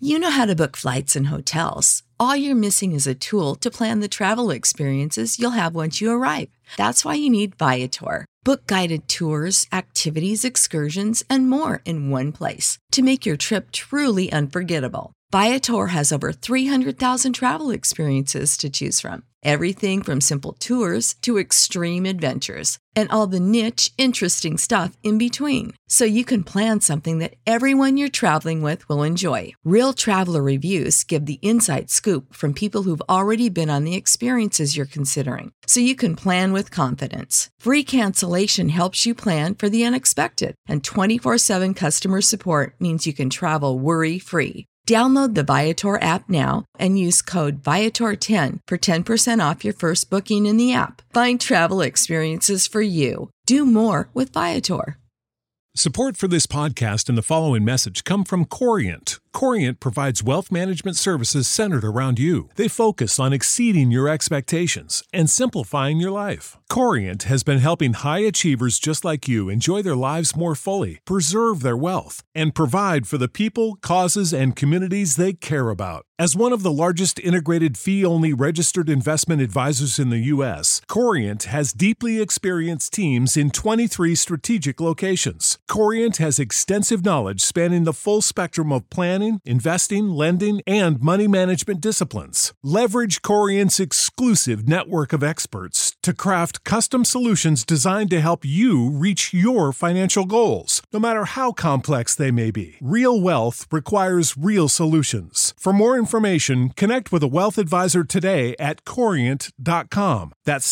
You know how to book flights and hotels. All you're missing is a tool to plan the travel experiences you'll have once you arrive. That's why you need Viator. Book guided tours, activities, excursions, and more in one place to make your trip truly unforgettable. Viator has over 300,000 travel experiences to choose from. Everything from simple tours to extreme adventures and all the niche, interesting stuff in between. So you can plan something that everyone you're traveling with will enjoy. Real traveler reviews give the inside scoop from people who've already been on the experiences you're considering. So you can plan with confidence. Free cancellation helps you plan for the unexpected. And 24/7 customer support means you can travel worry-free. Download the Viator app now and use code Viator10 for 10% off your first booking in the app. Find travel experiences for you. Do more with Viator. Support for this podcast and the following message come from Corient. Corient provides wealth management services centered around you. They focus on exceeding your expectations and simplifying your life. Corient has been helping high achievers just like you enjoy their lives more fully, preserve their wealth, and provide for the people, causes, and communities they care about. As one of the largest integrated fee-only registered investment advisors in the U.S., Corient has deeply experienced teams in 23 strategic locations. Corient has extensive knowledge spanning the full spectrum of planning, investing, lending, and money management disciplines. Leverage Corient's exclusive network of experts to craft custom solutions designed to help you reach your financial goals, no matter how complex they may be. Real wealth requires real solutions. For more information, connect with a wealth advisor today at Corient.com. That's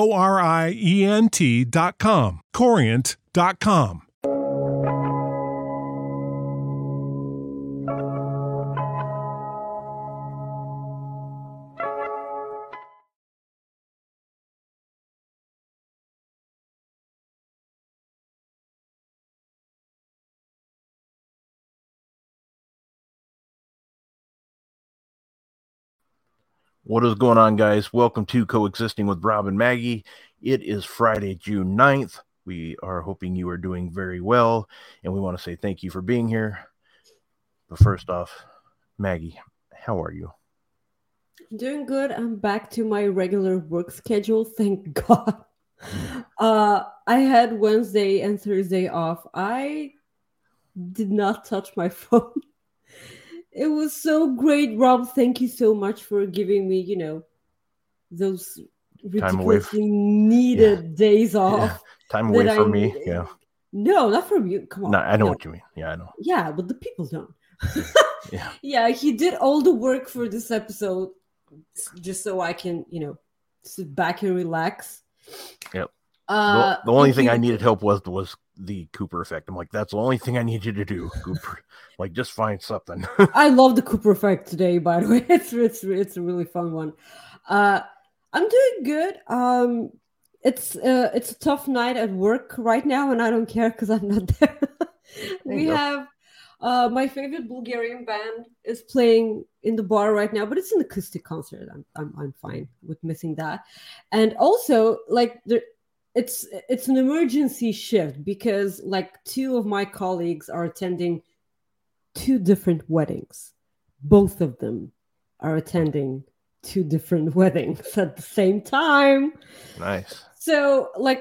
Corient.com. Corient.com. What is going on, guys? Welcome to Coexisting with Rob and Maggie. It is Friday, June 9th. We are hoping you are doing very well, and we want to say thank you for being here. But first off, Maggie, how are you? Doing good. I'm back to my regular work schedule, thank God. I had Wednesday and Thursday off. I did not touch my phone. It was so great, Rob. Thank you so much for giving me, those ridiculously needed days off. Yeah. Time away from me. Yeah. No, not from you. Come on. No, I know what you mean. Yeah, I know. Yeah, but the people don't. Yeah. Yeah, he did all the work for this episode just so I can, sit back and relax. Yep. The only thing I needed help was the Cooper effect. I'm like, that's the only thing I need you to do, Cooper. Like, just find something. I love the Cooper effect today, by the way. It's a really fun one. I'm doing good. It's a tough night at work right now, and I don't care because I'm not there. We have my favorite Bulgarian band is playing in the bar right now, but it's an acoustic concert. I'm fine with missing that. And also, it's an emergency shift because two of my colleagues are attending 2 different weddings. Both of them are attending 2 different weddings at the same time. Nice. So a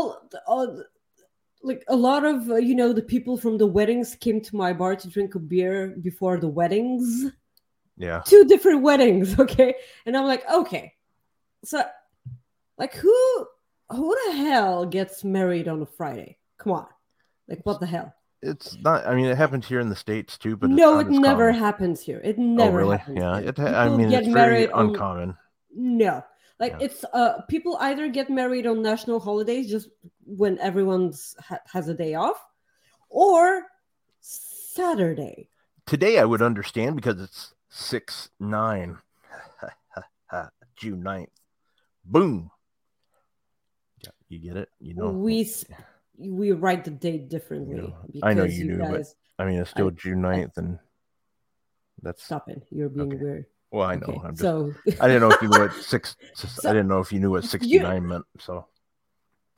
lot of the people from the weddings came to my bar to drink a beer before the weddings. Yeah. 2 different weddings, okay? And I'm like, okay. So who the hell gets married on a Friday? Come on. What the hell? It's not, it happens here in the States too, but no, it never happens here. It never happens. Yeah. Here. It's very uncommon. No. It's people either get married on national holidays just when everyone has a day off, or Saturday. Today I would understand because it's 6/9. June 9th. Boom. Yeah, you get it? We write the date differently. I know you do, guys, but it's still June 9th, and that's... Stop it. You're being weird. Well, I know. Okay, I didn't know if you knew what I didn't know if you knew what 69 meant. So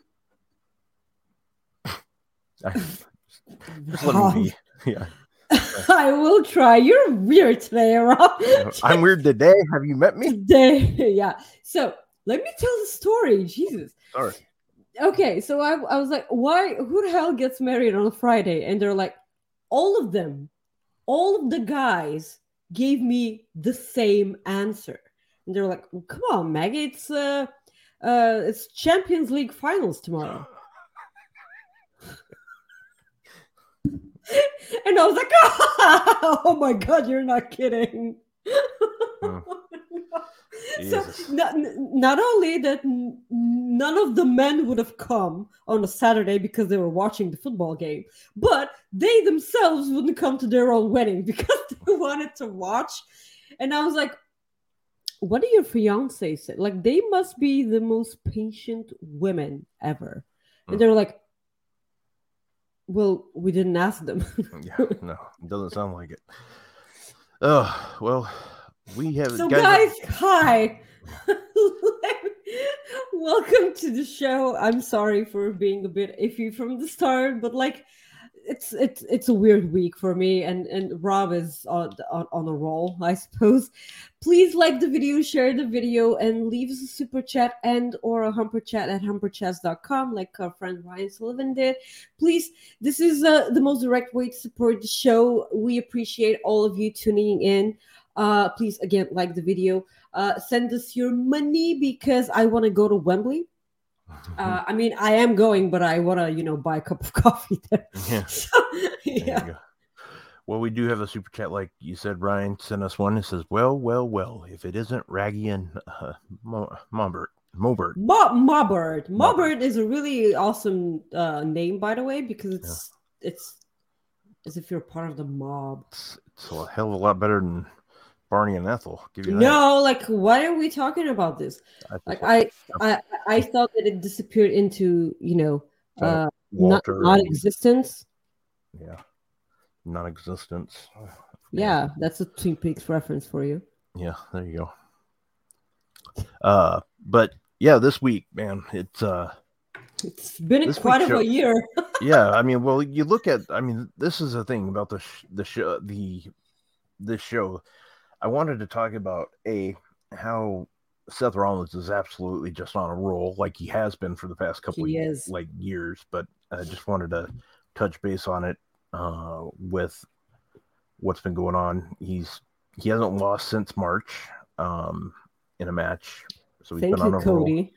just let me be. Yeah. I will try. You're weird today, Rob. I'm weird today. Have you met me? Today, yeah. So let me tell the story. Jesus. Sorry. Okay, so I was like, why? Who the hell gets married on a Friday? And they're like, all of them, all of the guys gave me the same answer. And they're like, well, come on, Maggie, it's Champions League finals tomorrow. And I was like, oh my God, you're not kidding. So not only that none of the men would have come on a Saturday because they were watching the football game, but they themselves wouldn't come to their own wedding because they wanted to watch. And I was like, what do your fiancés say? Like, they must be the most patient women ever. And they were like, well, we didn't ask them. Yeah, no, it doesn't sound like it. Oh, well, we have... So, guys, hi. Welcome to the show. I'm sorry for being a bit iffy from the start, but like, it's a weird week for me, and Rob is on a roll, I suppose. Please like the video, share the video, and leave us a super chat and or a humper chat at humperchats.com, like our friend Ryan Sullivan did. Please, this is the most direct way to support the show. We appreciate all of you tuning in. Please, again, like the video. Send us your money because I want to go to Wembley. I mean, I am going, but I want to, buy a cup of coffee there. Yeah. So, yeah. Well, we do have a super chat, like you said. Ryan sent us one that says, well, if it isn't Raggy and Mobert. Mobert is a really awesome name, by the way, because it's as if you're part of the mob. It's a hell of a lot better than Barney and Ethel. Give you that. No, like, why are we talking about this? I thought that it disappeared into, non-existence. Yeah, non-existence. Yeah, that's a Twin Peaks reference for you. Yeah, there you go. But yeah, this week, man, it's been quite of a year. Yeah, I mean, well, you look at, this is the thing about this show. I wanted to talk about how Seth Rollins is absolutely just on a roll, like he has been for the past couple of years. But I just wanted to touch base on it with what's been going on. He hasn't lost since March in a match, so he's been on a Cody.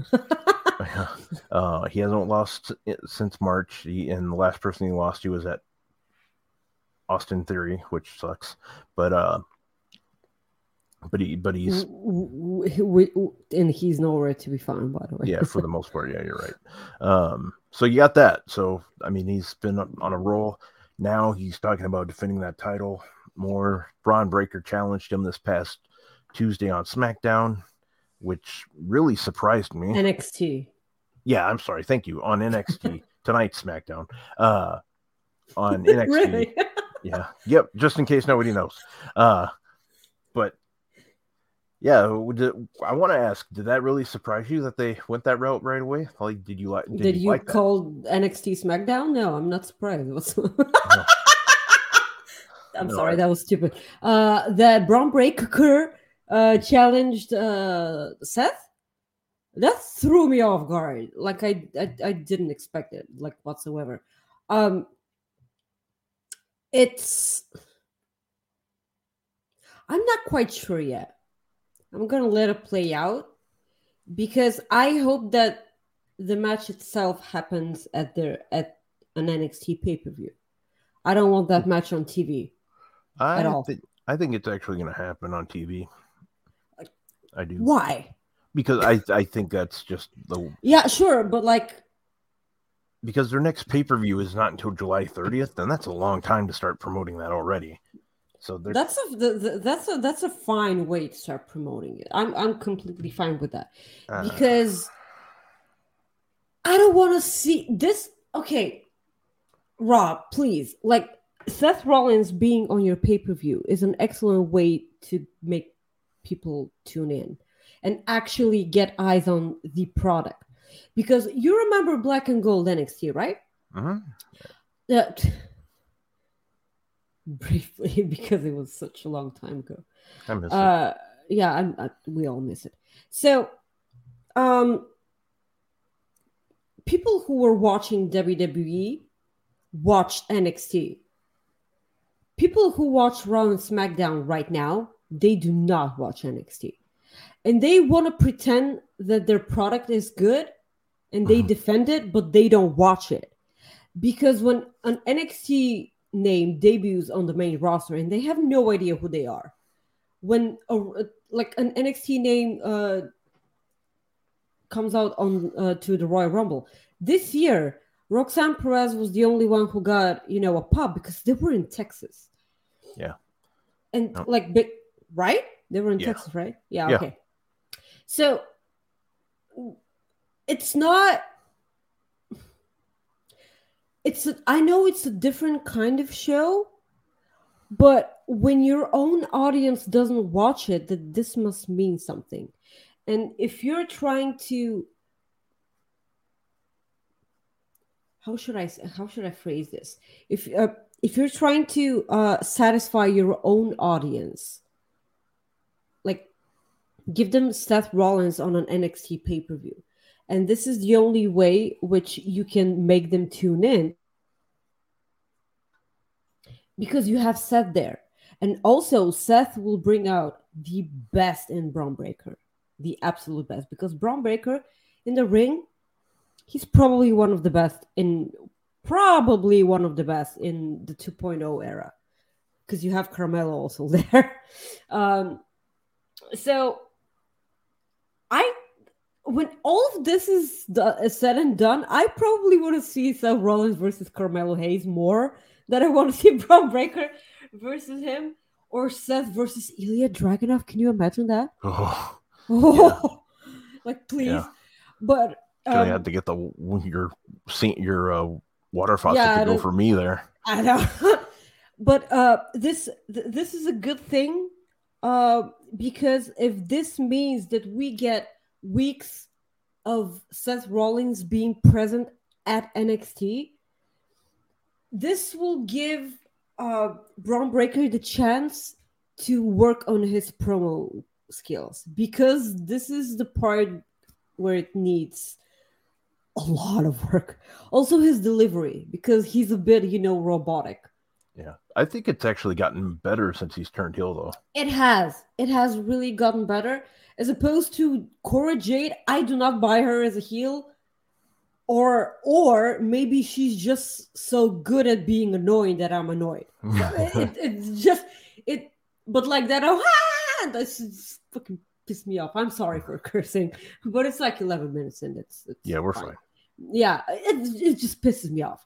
roll. He hasn't lost since March, and the last person he lost to was at Austin Theory, which sucks. But he's and he's nowhere to be found, by the way. Yeah, for the most part. Yeah, you're right. So you got that. So he's been on a roll. Now he's talking about defending that title more. Braun Breaker challenged him this past Tuesday on SmackDown, which really surprised me. NXT. Yeah, I'm sorry. Thank you. On NXT tonight's SmackDown. On NXT. Really? Yeah. Yep. Just in case nobody knows. But yeah, I want to ask, did that really surprise you that they went that route right away? Like, did you like call NXT SmackDown? No, I'm not surprised. I'm sorry, that was stupid. That Braun Breaker challenged Seth. That threw me off guard. Like, I didn't expect it, like, whatsoever. I'm not quite sure yet. I'm going to let it play out because I hope that the match itself happens at an NXT pay-per-view. I don't want that match on TV at all. I think it's actually going to happen on TV. I do. Why? Because I think that's just the... Yeah, sure, but like... Because their next pay-per-view is not until July 30th, and that's a long time to start promoting that already. So that's a fine way to start promoting it. I'm completely fine with that because I don't want to see this. Okay, Rob, please, like, Seth Rollins being on your pay-per-view is an excellent way to make people tune in and actually get eyes on the product. Because you remember Black and Gold NXT, right? Uh-huh. briefly because it was such a long time ago. I miss it. Yeah, we all miss it. So, people who were watching WWE watched NXT. People who watch Raw and SmackDown right now, they do not watch NXT. And they want to pretend that their product is good and they defend it, but they don't watch it. Because when an NXT name debuts on the main roster and they have no idea who they are, when like an NXT name comes out on to the Royal Rumble this year, Roxanne Perez was the only one who got a pub because they were in Texas. Yeah, and right? They were in Texas, right? Yeah. Okay. So it's not. I know it's a different kind of show, but when your own audience doesn't watch it, that this must mean something. And if you're trying to, how should I phrase this? If you're trying to satisfy your own audience, like give them Seth Rollins on an NXT pay-per-view. And this is the only way which you can make them tune in because you have Seth there. And also Seth will bring out the best in Braun Breaker, the absolute best, because Braun Breaker in the ring, he's probably one of the best in the 2.0 era because you have Carmelo also there. So when all of this is said and done, I probably want to see Seth Rollins versus Carmelo Hayes more than I want to see Braun Breaker versus him, or Seth versus Ilya Dragunov. Can you imagine that? Like, please. Yeah. But I had to get your water faucet to go for me there. I know. But this is a good thing because if this means that we get weeks of Seth Rollins being present at NXT, this will give Braun Breaker the chance to work on his promo skills, because this is the part where it needs a lot of work. Also his delivery, because he's a bit, robotic. Yeah. I think it's actually gotten better since he's turned heel, though. It has really gotten better. As opposed to Cora Jade, I do not buy her as a heel. Or maybe she's just so good at being annoying that I'm annoyed. But like that, that's fucking pissed me off. I'm sorry for cursing, but it's like 11 minutes and it's we're fine. Yeah, it just pisses me off.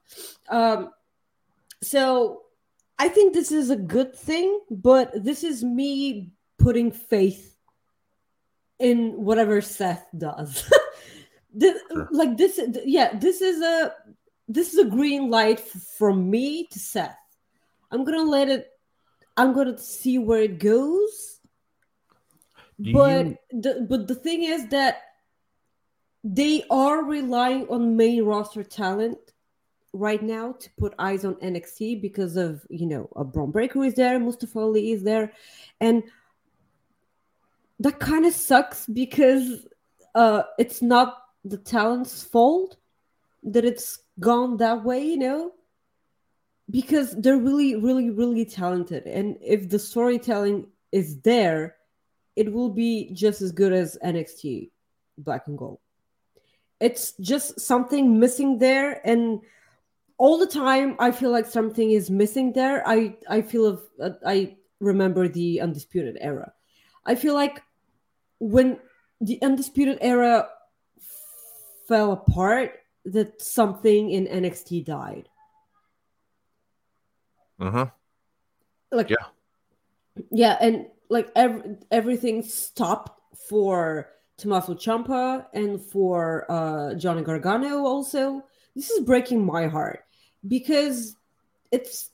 So I think this is a good thing, but this is me putting faith in whatever Seth does. This is a green light from me to Seth. I'm gonna see where it goes. But the thing is that they are relying on main roster talent right now to put eyes on NXT because of a Braun Breaker is there, Mustafa Ali is there, and that kind of sucks because it's not the talent's fault that it's gone that way, because they're really, really, really talented. And if the storytelling is there, it will be just as good as NXT Black and Gold. It's just something missing there. And all the time, I feel like something is missing there. I remember the Undisputed Era. I feel like when the Undisputed Era fell apart, that something in NXT died. And like everything stopped for Tommaso Ciampa and for Johnny Gargano also. This is breaking my heart because it's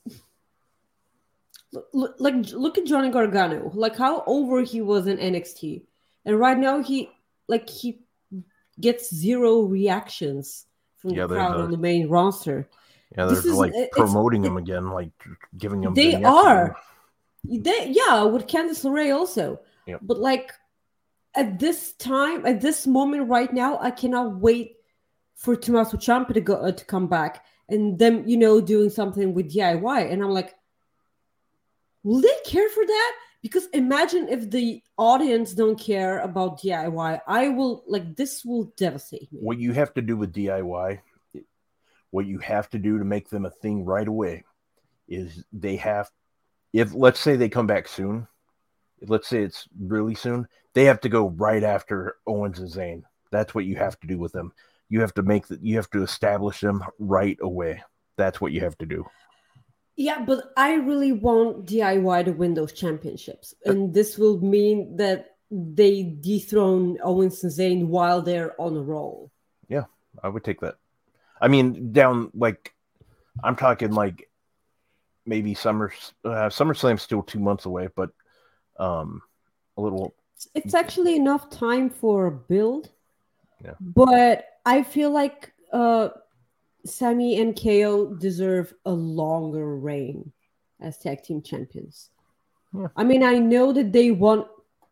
look at Johnny Gargano, like how over he was in NXT, and right now he gets zero reactions from the crowd on the main roster. Yeah, they're promoting them again, like giving them. They are. With Candice LeRae also. Yep. But like at this moment right now, I cannot wait for Tommaso Ciampa to come back and them, doing something with DIY. And I'm like, will they care for that? Because imagine if the audience don't care about DIY. This will devastate me. What you have to do with DIY, what you have to do to make them a thing right away is if let's say they come back soon, let's say it's really soon, they have to go right after Owens and Zayn. That's what you have to do with them. You have to establish them right away. That's what you have to do. Yeah, but I really want DIY to win those championships. And this will mean that they dethrone Owens and Zayn while they're on a roll. Yeah, I would take that. I mean, down, I'm talking maybe SummerSlam's still 2 months away, but a little. It's actually enough time for a build. Yeah. But I feel like Sami and KO deserve a longer reign as tag team champions. Yeah. I mean, I know that they won.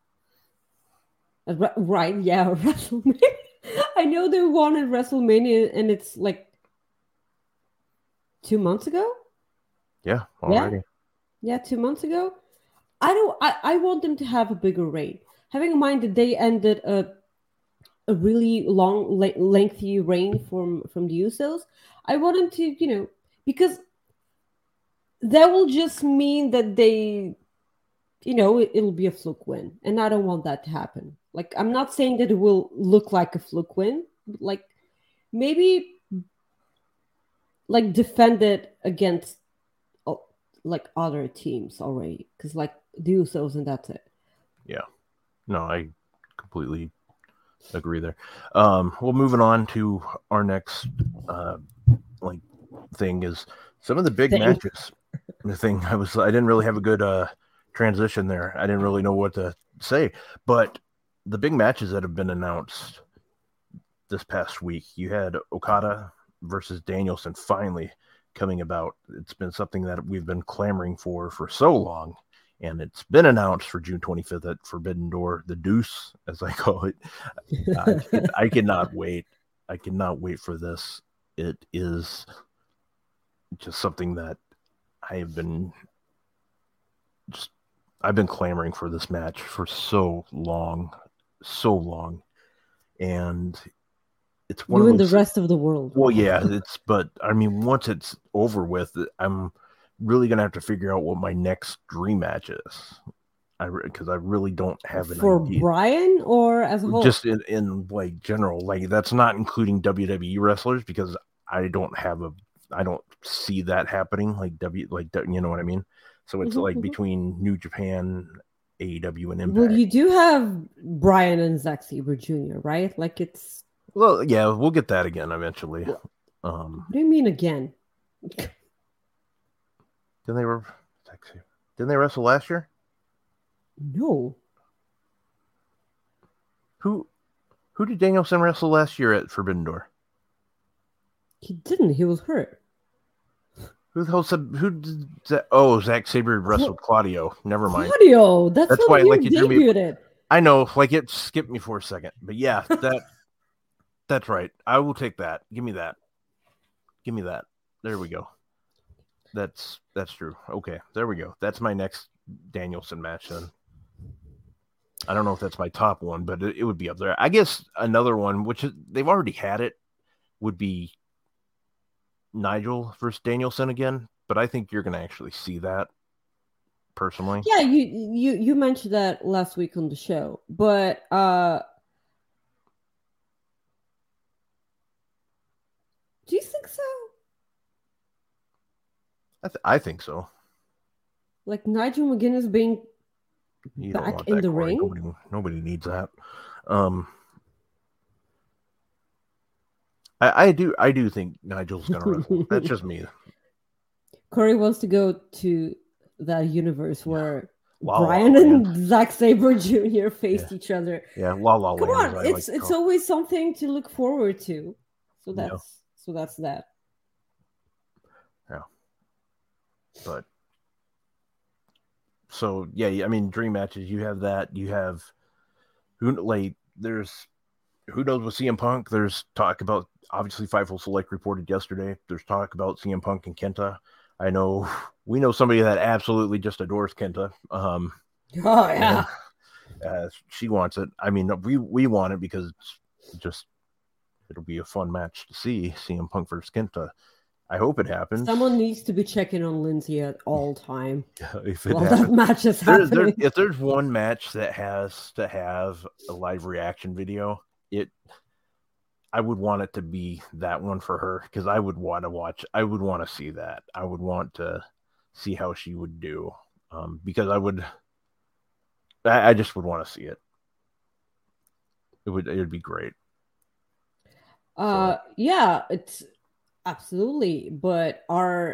Right? Yeah, WrestleMania. I know they won at WrestleMania, and it's 2 months ago. Yeah, already. Yeah, 2 months ago. I want them to have a bigger reign. Having in mind that they ended a really long, lengthy reign from the Usos, I want them to, because that will just mean that they, it'll be a fluke win, and I don't want that to happen. I'm not saying that it will look like a fluke win, but maybe defend it against other teams already, because the Usos, and that's it. Yeah, no, I completely agree there. Well, moving on to our next thing is some of the big matches. The thing I didn't really have a good transition there. I didn't really know what to say, but the big matches that have been announced this past week, you had Okada versus Danielson finally coming about. It's been something that we've been clamoring for so long, and it's been announced for June 25th at Forbidden Door, the Deuce, as I call it. I cannot wait. I cannot wait for this. It is just something that I've been clamoring for this match for so long, and it's one you of and those, the rest of the world. Well, yeah, but I mean, once it's over with, I'm really gonna have to figure out what my next dream match is. Because I really don't have an for idea. Brian or as a whole. Just in general, that's not including WWE wrestlers, because I don't see that happening. You know what I mean? So it's between New Japan, AEW, and Impact. Well, you do have Brian and Zack Sabre Jr., right? It's. Well, yeah, we'll get that again eventually. What do you mean again? Didn't they wrestle last year? No. Who did Danielson wrestle last year at Forbidden Door? He didn't. He was hurt. Who the hell said? Who did that? Oh, Zack Sabre wrestled Claudio. Never mind. Claudio. That's why you debuted. I know. It skipped me for a second, but yeah, that's right. I will take that. Give me that. There we go. That's true. Okay, there we go. That's my next Danielson match then. I don't know if that's my top one, but it would be up there. I guess another one, which they've already had it, would be Nigel versus Danielson again. But I think you're going to actually see that personally. Yeah, you mentioned that last week on the show, but do you think so? I think so. Nigel McGuinness being back in the ring? Nobody needs that. I do think Nigel's going to wrestle. That's just me. Corey wants to go to that universe where Brian and Zack Sabre Jr. faced each other. Yeah, La La Come on, it's always something to look forward to. So that's that. But so yeah, I mean, dream matches. You have that. You have there's who knows with CM Punk. There's talk about obviously Fightful Select reported yesterday. There's talk about CM Punk and Kenta. I know we know somebody that absolutely just adores Kenta. Oh yeah, she wants it. I mean, we want it because it's just it'll be a fun match to see CM Punk versus Kenta. I hope it happens. Someone needs to be checking on Lindsay at all time. If it while that match is happening. If there's one match that has to have a live reaction video, I would want it to be that one for her because I would want to watch. I would want to see that. I would want to see how she would do because I just would want to see it. It would be great. Yeah, it's absolutely, but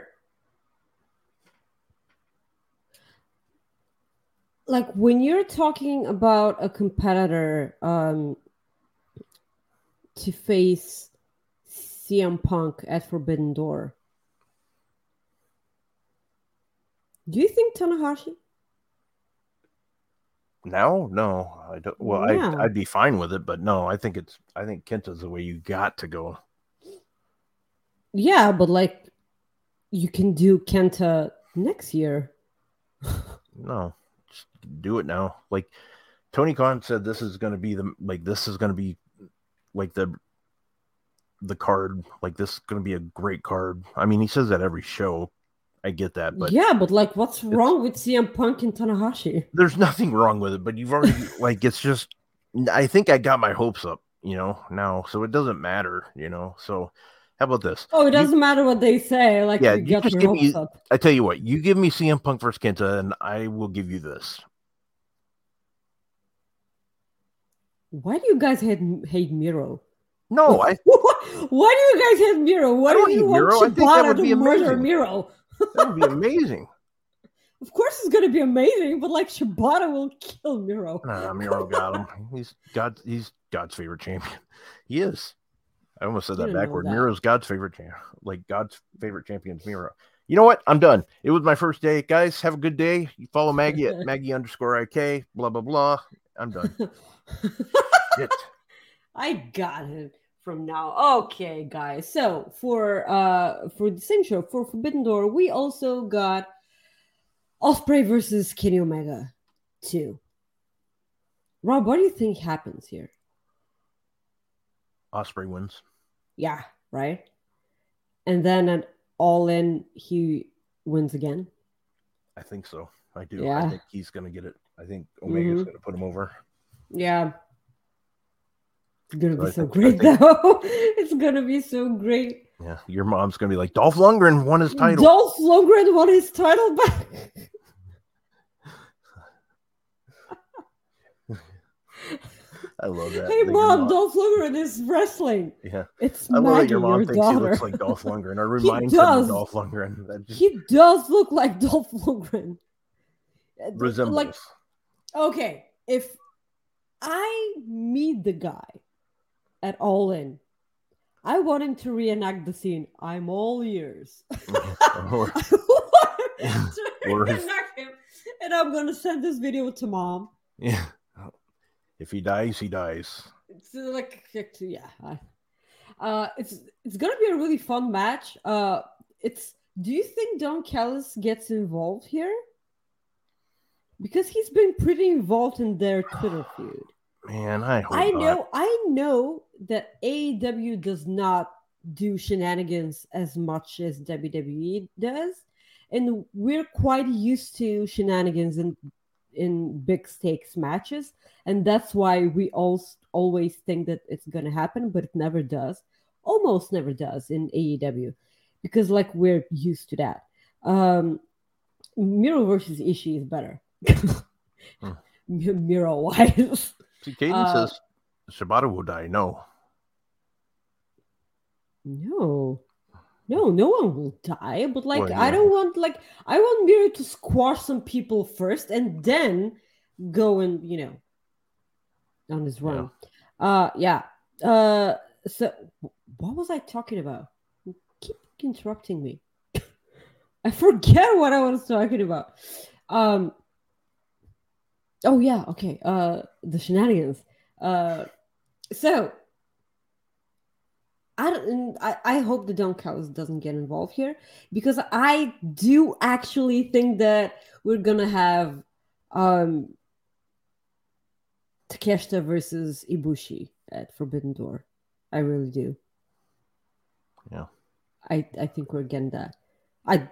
like when you're talking about a competitor to face CM Punk at Forbidden Door, do you think Tanahashi? No, I don't. Well, yeah. I'd be fine with it, but no, I think Kenta's the way you got to go. Yeah, but like you can do Kenta next year. No, just do it now. Like Tony Khan said, this is going to be like the card. Like this is going to be a great card. I mean, he says that every show. I get that, but yeah, but like, what's wrong with CM Punk and Tanahashi? There's nothing wrong with it, but you've already like it's just. I think I got my hopes up, now, so it doesn't matter, So, how about this? Oh, it doesn't matter what they say. Like, yeah, you just give me. Up. I tell you what, you give me CM Punk versus Kenta, and I will give you this. Why do you guys hate Miro? No, why do you guys hate Miro? Why do you want Shibata to murder Miro? That would be amazing. Of course it's going to be amazing, but like Shibata will kill Miro. Nah, Miro got him. He's God's favorite champion. He is. I almost said that backward. Miro's God's favorite champion. Like God's favorite champion is Miro. You know what? I'm done. It was my first day. Guys, have a good day. You follow Maggie at Maggie_IK, blah, blah, blah. I'm done. I got it. From now, okay, guys. So for the same show for Forbidden Door, we also got Ospreay versus Kenny Omega 2. Rob, what do you think happens here? Ospreay wins. Yeah, right. And then at All In, he wins again. I think so. I do. Yeah. I think he's gonna get it. I think Omega's gonna put him over. Yeah. It's going to be so great, though. It's going to be so great. Yeah, your mom's going to be like, Dolph Lundgren won his title. Dolph Lundgren won his title back. I love that. Hey, Mom, Dolph Lundgren is wrestling. Yeah. It's I love Maggie, that your mom thinks daughter. he looks like Dolph Lundgren or reminds him of Dolph Lundgren. He does look like Dolph Lundgren. Resembles. Like, okay, if I meet the guy at All In, I want him to reenact the scene. I'm all ears. Or reenact him, and I'm gonna send this video to Mom. Yeah. If he dies, he dies. It's like, yeah. It's gonna be a really fun match. Do you think Don Callis gets involved here? Because he's been pretty involved in their Twitter feud. Man, I know that AEW does not do shenanigans as much as WWE does, and we're quite used to shenanigans in big stakes matches, and that's why we always think that it's gonna happen, but it never does. Almost never does in AEW, because like we're used to that. Miro versus Ishii is better. Miro wise. See, Caden says Shibata will die. No, no one will die. But like, well, yeah. I want Miro to squash some people first, and then go and on his run. Yeah. So what was I talking about? You keep interrupting me. I forget what I was talking about. Oh yeah, okay. The shenanigans. So I hope the Don Callis doesn't get involved here, because I do actually think that we're gonna have Takeshita versus Ibushi at Forbidden Door. I really do. Yeah. I think we're getting that. I'll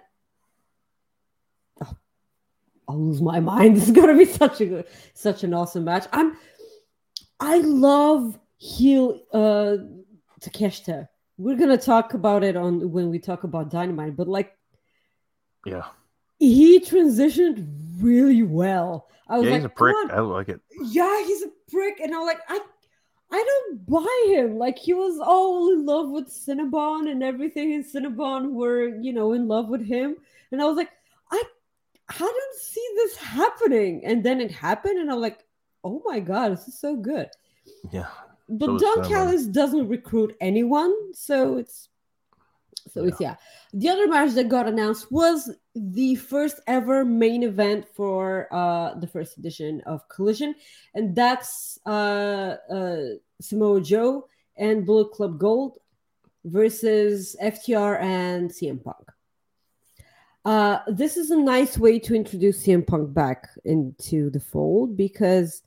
lose my mind. It's gonna be such an awesome match. I love heel Takeshita. We're gonna talk about it on when we talk about Dynamite, but like, yeah, he transitioned really well. I was yeah, like, he's a prick. come on. I like it. Yeah, he's a prick, and I'm like, I don't buy him. Like, he was all in love with Cinnabon and everything, and Cinnabon were, in love with him. And I was like, I don't see this happening. And then it happened, and I'm like, oh my god, this is so good. Yeah. But Don Callis doesn't recruit anyone, so it's yeah. The other match that got announced was the first ever main event for the first edition of Collision, and that's Samoa Joe and Bullet Club Gold versus FTR and CM Punk. This is a nice way to introduce CM Punk back into the fold, because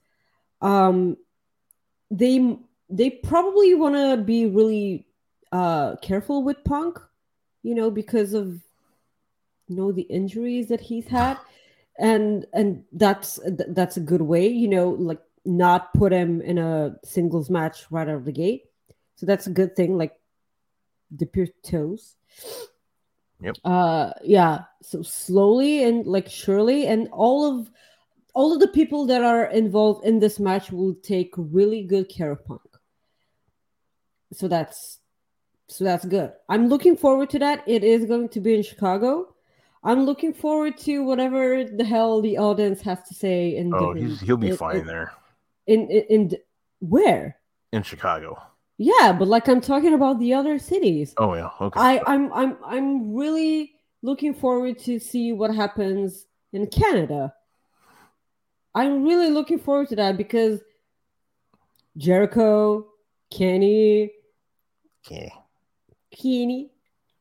they probably want to be really careful with Punk, because of the injuries that he's had, and that's a good way, like, not put him in a singles match right out of the gate. So that's a good thing, like, dip your toes. Yep. Yeah. So slowly and like surely, and all of the people that are involved in this match will take really good care of Punk. So that's good. I'm looking forward to that. It is going to be in Chicago. I'm looking forward to whatever the hell the audience has to say. He'll be fine there. In where? In Chicago. Yeah, but like, I'm talking about the other cities. Oh yeah, okay. I'm really looking forward to see what happens in Canada. I'm really looking forward to that, because Jericho, Kenny, hey Kenny.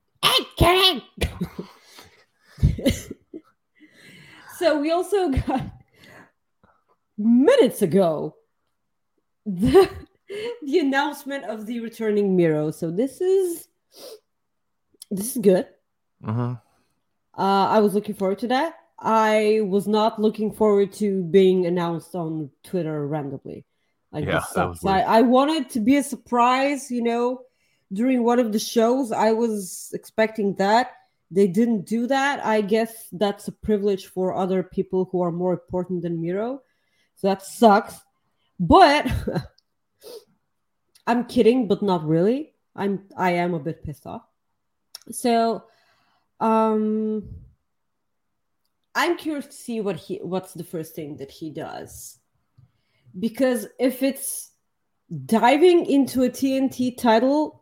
So we also got minutes ago the announcement of the returning Miro. So this is good. Mm-hmm. I was looking forward to that. I was not looking forward to being announced on Twitter randomly. Like, yeah, this sucks. I wanted to be a surprise, during one of the shows. I was expecting that. They didn't do that. I guess that's a privilege for other people who are more important than Miro. So that sucks. But I'm kidding, but not really. I am a bit pissed off. So I'm curious to see what's the first thing that he does. Because if it's diving into a TNT title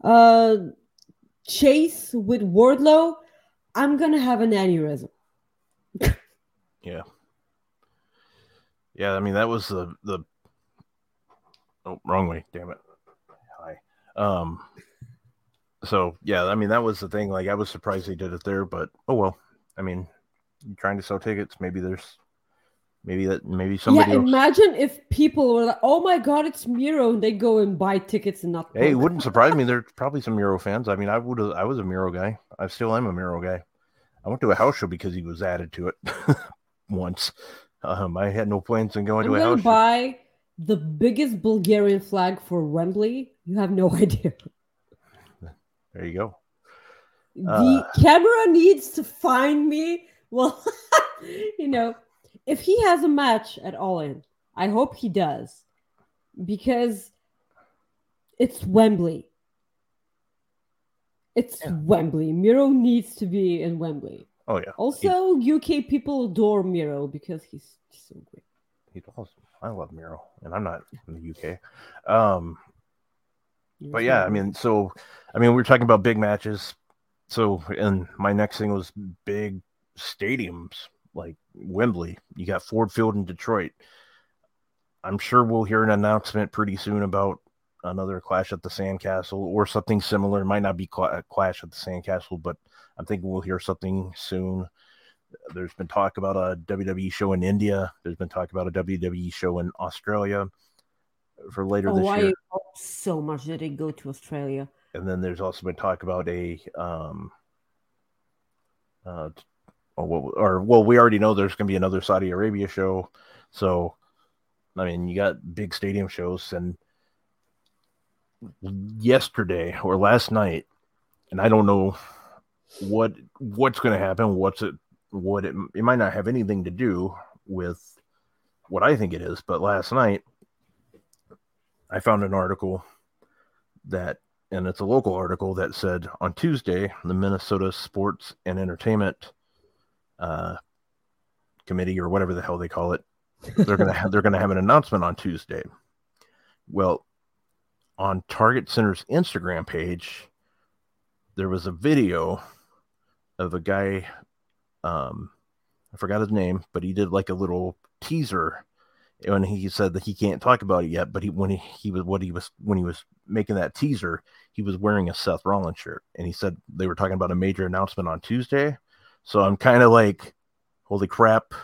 chase with Wardlow, I'm gonna have an aneurysm. Yeah. I mean, that was the wrong way, damn it. Hi. So yeah, I mean, that was the thing. Like, I was surprised they did it there, but oh well. I mean, you're trying to sell tickets, maybe somebody else. Imagine if people were like, oh my god, it's Miro, and they go and buy tickets and not Hey, it wouldn't surprise me. There's probably some Miro fans. I mean, I was a Miro guy. I still am a Miro guy. I went to a house show because he was added to it once. I had no plans on going to a house show. Buy the biggest Bulgarian flag for Wembley. You have no idea. There you go. The camera needs to find me. Well, if he has a match at All In, I hope he does, because it's Wembley. It's Wembley. Miro needs to be in Wembley. Oh yeah. Also, UK people adore Miro because he's so great. He's awesome. I love Miro, and I'm not from the UK. But yeah, I mean, we're talking about big matches. So, and my next thing was big stadiums like Wembley. You got Ford Field in Detroit. I'm sure we'll hear an announcement pretty soon about another Clash at the Sandcastle or something similar. It might not be Clash at the Sandcastle, but I'm thinking we'll hear something soon. There's been talk about a WWE show in India. There's been talk about a WWE show in Australia for later this year. I hope so much that they go to Australia. And then there's also been talk about we already know there's going to be another Saudi Arabia show. So, I mean, you got big stadium shows. And yesterday or last night, and I don't know what's going to happen. It might not have anything to do with what I think it is. But last night, I found an article and it's a local article that said on Tuesday, the Minnesota Sports and Entertainment Committee, or whatever the hell they call it, they're gonna have an announcement on Tuesday. Well, on Target Center's Instagram page, there was a video of a guy. I forgot his name, but he did like a little teaser. And he said that he can't talk about it yet, but when he was making that teaser, he was wearing a Seth Rollins shirt, and he said they were talking about a major announcement on Tuesday. So I'm kind of like, holy crap.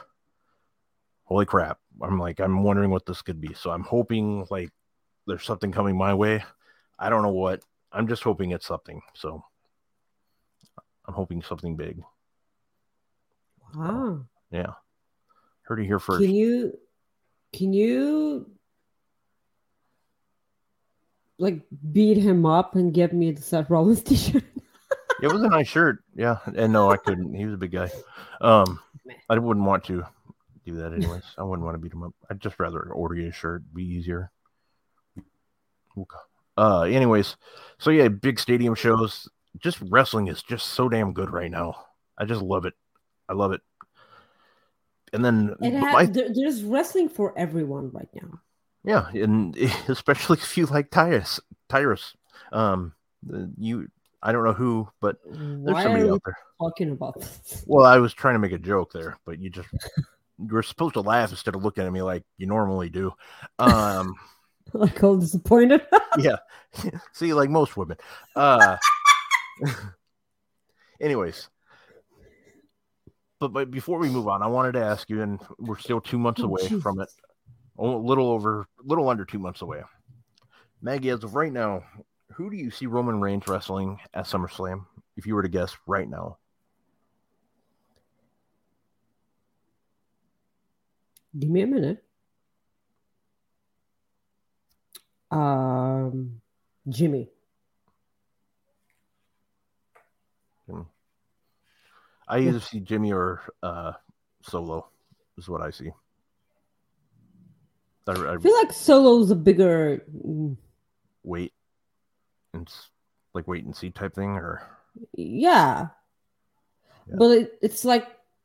I'm wondering what this could be. So I'm hoping like there's something coming my way. I don't know what. I'm just hoping it's something. So I'm hoping something big. Wow. Yeah. Heard it here first. Can you like beat him up and give me the Seth Rollins t-shirt? It was a nice shirt. Yeah. And no, I couldn't. He was a big guy. I wouldn't want to do that anyways. I wouldn't want to beat him up. I'd just rather order you a shirt. Be easier. Anyways. So yeah, big stadium shows. Just wrestling is just so damn good right now. I just love it. I love it. And then there's wrestling for everyone right now. Yeah, and especially if you like Tyrus. I don't know who, but there's somebody out there talking about this. Well, I was trying to make a joke there, but you were supposed to laugh instead of looking at me like you normally do. Like all disappointed. Yeah. See, like most women. Anyways. But before we move on, I wanted to ask you, and we're still 2 months away from it. A little under 2 months away. Maggie, as of right now, who do you see Roman Reigns wrestling at SummerSlam? If you were to guess right now. Give me a minute. Jimmy. I either see Jimmy or Solo is what I see. I feel like Solo's a bigger wait and see type thing, or yeah. But it's like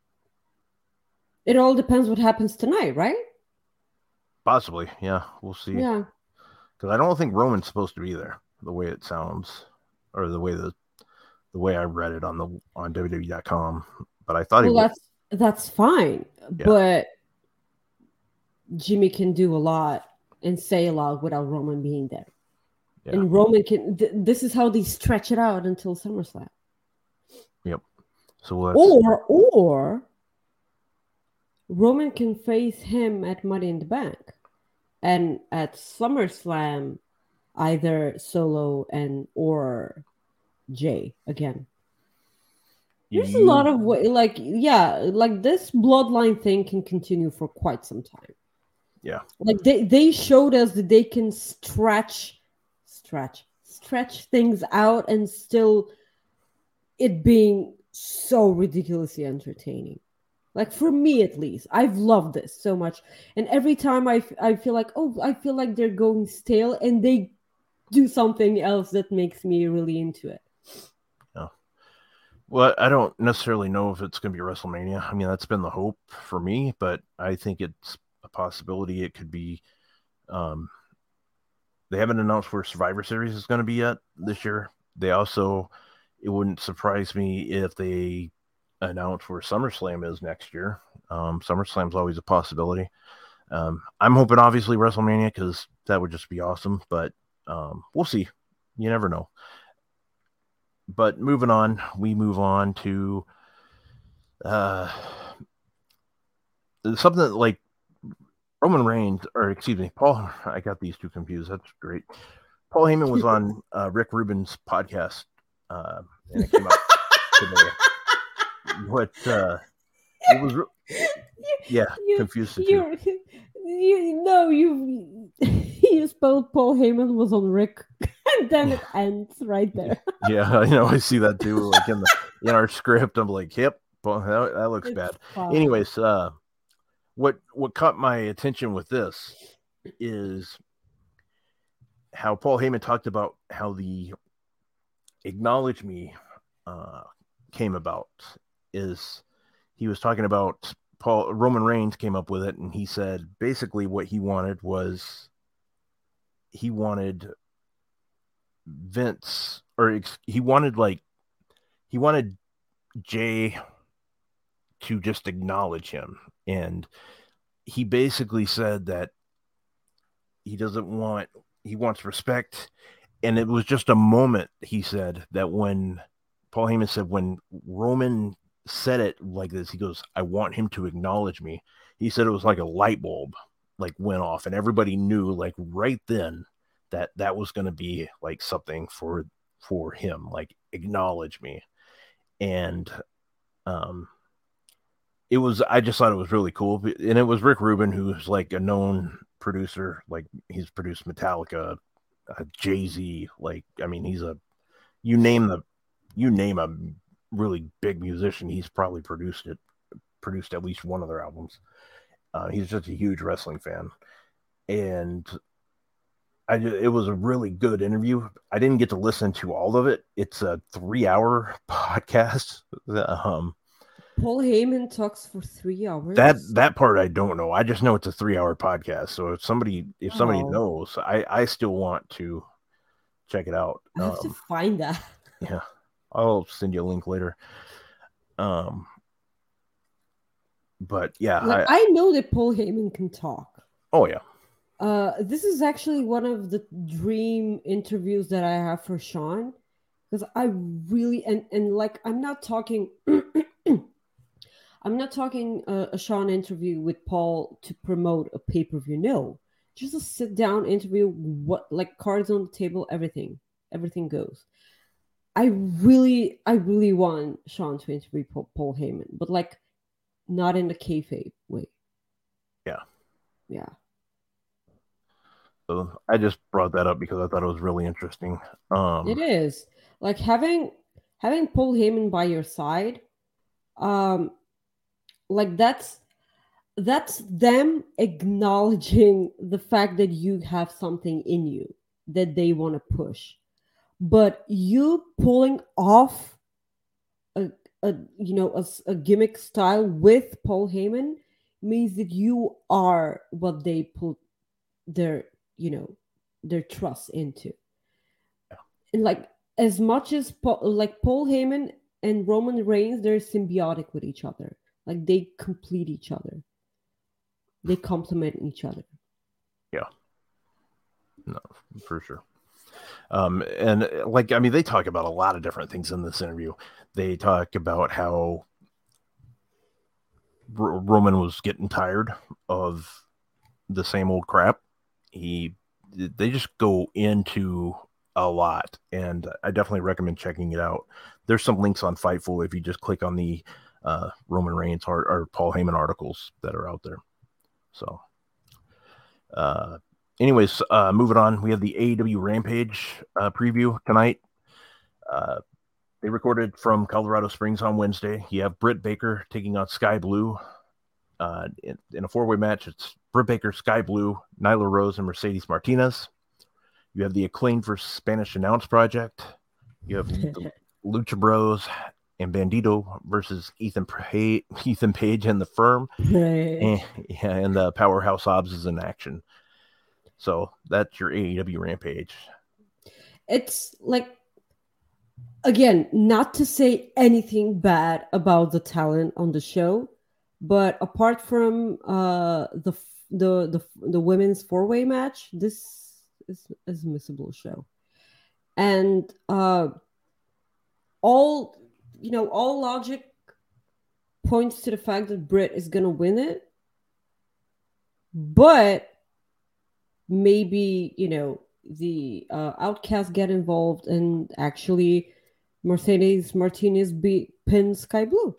it all depends what happens tonight, right? Possibly, yeah. We'll see. Yeah, because I don't think Roman's supposed to be there. The way it sounds, or the way I read it on WWE.com, but I thought that's fine. Yeah. But Jimmy can do a lot and say a lot without Roman being there. Yeah. And Roman can. This is how they stretch it out until SummerSlam. Yep. So or Roman can face him at Money in the Bank, and at SummerSlam, either Solo or Jay again. There's a lot of like this bloodline thing can continue for quite some time. Yeah. Like they showed us that they can stretch things out and still it being so ridiculously entertaining. Like for me at least, I've loved this so much. And every time I feel like, I feel like they're going stale and they do something else that makes me really into it. Yeah. Well, I don't necessarily know if it's going to be WrestleMania. I mean, that's been the hope for me, but I think it's a possibility it could be. They haven't announced where Survivor Series is going to be yet this year. They also, it wouldn't surprise me if they announce where SummerSlam is next year. SummerSlam's always a possibility. I'm hoping, obviously, WrestleMania, because that would just be awesome. But we'll see. You never know. But moving on, we move on to something that, like, Roman Reigns, or excuse me, Paul. I got these two confused. That's great. Paul Heyman was on Rick Rubin's podcast, and it came out today. What was? Confused too. You spelled Paul Heyman was on Rick, and then it ends right there. Yeah, I see that too. Like in our script, I'm like, yep, well, that looks bad. Fine. Anyways, what caught my attention with this is how Paul Heyman talked about how the Acknowledge Me came about. Is he was talking about Roman Reigns came up with it, and he said basically what he wanted was he wanted Vince, or he wanted Jay to just acknowledge him, and he basically said that he wants respect. And it was just a moment, he said, that when Paul Heyman said, when Roman said it like this, he goes, I want him to acknowledge me. He said it was like a light bulb like went off, and everybody knew like right then that was going to be like something for him, like acknowledge me. And I just thought it was really cool. And it was Rick Rubin, who's like a known producer. Like he's produced Metallica, Jay-Z. Like, I mean, you name a really big musician, he's probably produced at least one of their albums. He's just a huge wrestling fan. And it was a really good interview. I didn't get to listen to all of it. It's a 3-hour podcast. Paul Heyman talks for 3 hours. That part I don't know. I just know it's a 3-hour podcast. So if somebody knows, I still want to check it out. I have to find that. Yeah, I'll send you a link later. But yeah, I know that Paul Heyman can talk. Oh yeah. This is actually one of the dream interviews that I have for Sean, because I really and like I'm not talking a Sean interview with Paul to promote a pay-per-view. No, just a sit-down interview. What, like, cards on the table, everything goes. I really want Sean to interview Paul Heyman, but like not in the kayfabe way. Yeah. So I just brought that up because I thought it was really interesting. It is like having Paul Heyman by your side. Like that's them acknowledging the fact that you have something in you that they want to push, but you pulling off a gimmick style with Paul Heyman means that you are what they put their trust into. Yeah. And like, as much as Paul Heyman and Roman Reigns, they're symbiotic with each other. Like they complete each other. They complement each other. Yeah. No, for sure. And like, I mean, they talk about a lot of different things in this interview. They talk about how Roman was getting tired of the same old crap. They just go into a lot, and I definitely recommend checking it out. There's some links on Fightful if you just click on the Roman Reigns or Paul Heyman articles that are out there. So, anyways, moving on, we have the AEW Rampage preview tonight. They recorded from Colorado Springs on Wednesday. You have Britt Baker taking on Sky Blue in a 4-way match. It's Britt Baker, Sky Blue, Nyla Rose, and Mercedes Martinez. You have the Acclaimed versus Spanish Announce Project. You have the Lucha Bros and Bandito versus Ethan Page and the Firm. Right. And the Powerhouse Hobbs is in action. So that's your AEW Rampage. It's like again, not to say anything bad about the talent on the show, but apart from the women's four-way match, this is a missable show. And all logic points to the fact that Britt is gonna win it, but maybe the Outcast get involved and actually Mercedes Martinez pin Sky Blue.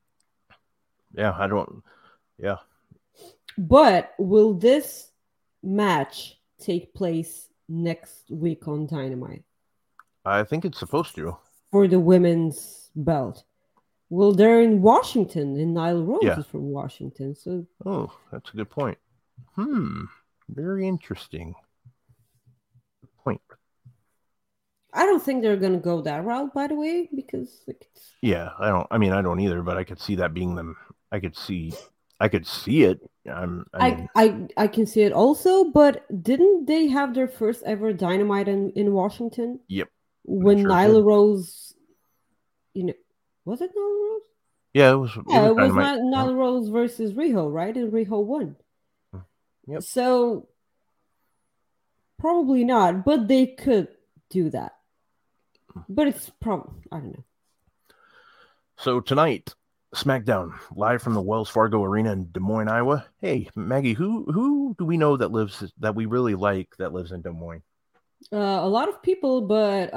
Yeah. But will this match take place next week on Dynamite? I think it's supposed to. For the women's belt. Well, they're in Washington, and Nyla Rose is from Washington. So, that's a good point. Very interesting point. I don't think they're gonna go that route, by the way, because I don't either, but I could see that being them. I could see it. I can see it also, but didn't they have their first ever Dynamite in Washington? Yep. When Nyla Rose, was it Nyla Rose? Yeah, it was. Yeah, it was Nyla Rose versus Riho, right? And Riho won. Yep. So probably not, but they could do that. But it's probably, I don't know. So tonight, SmackDown live from the Wells Fargo Arena in Des Moines, Iowa. Hey, Maggie, who do we know that we really like that lives in Des Moines? A lot of people, but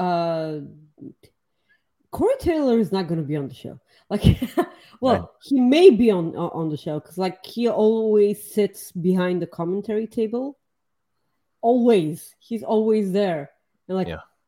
Corey Taylor is not going to be on the show. He may be on the show because he always sits behind the commentary table. Always, he's always there. And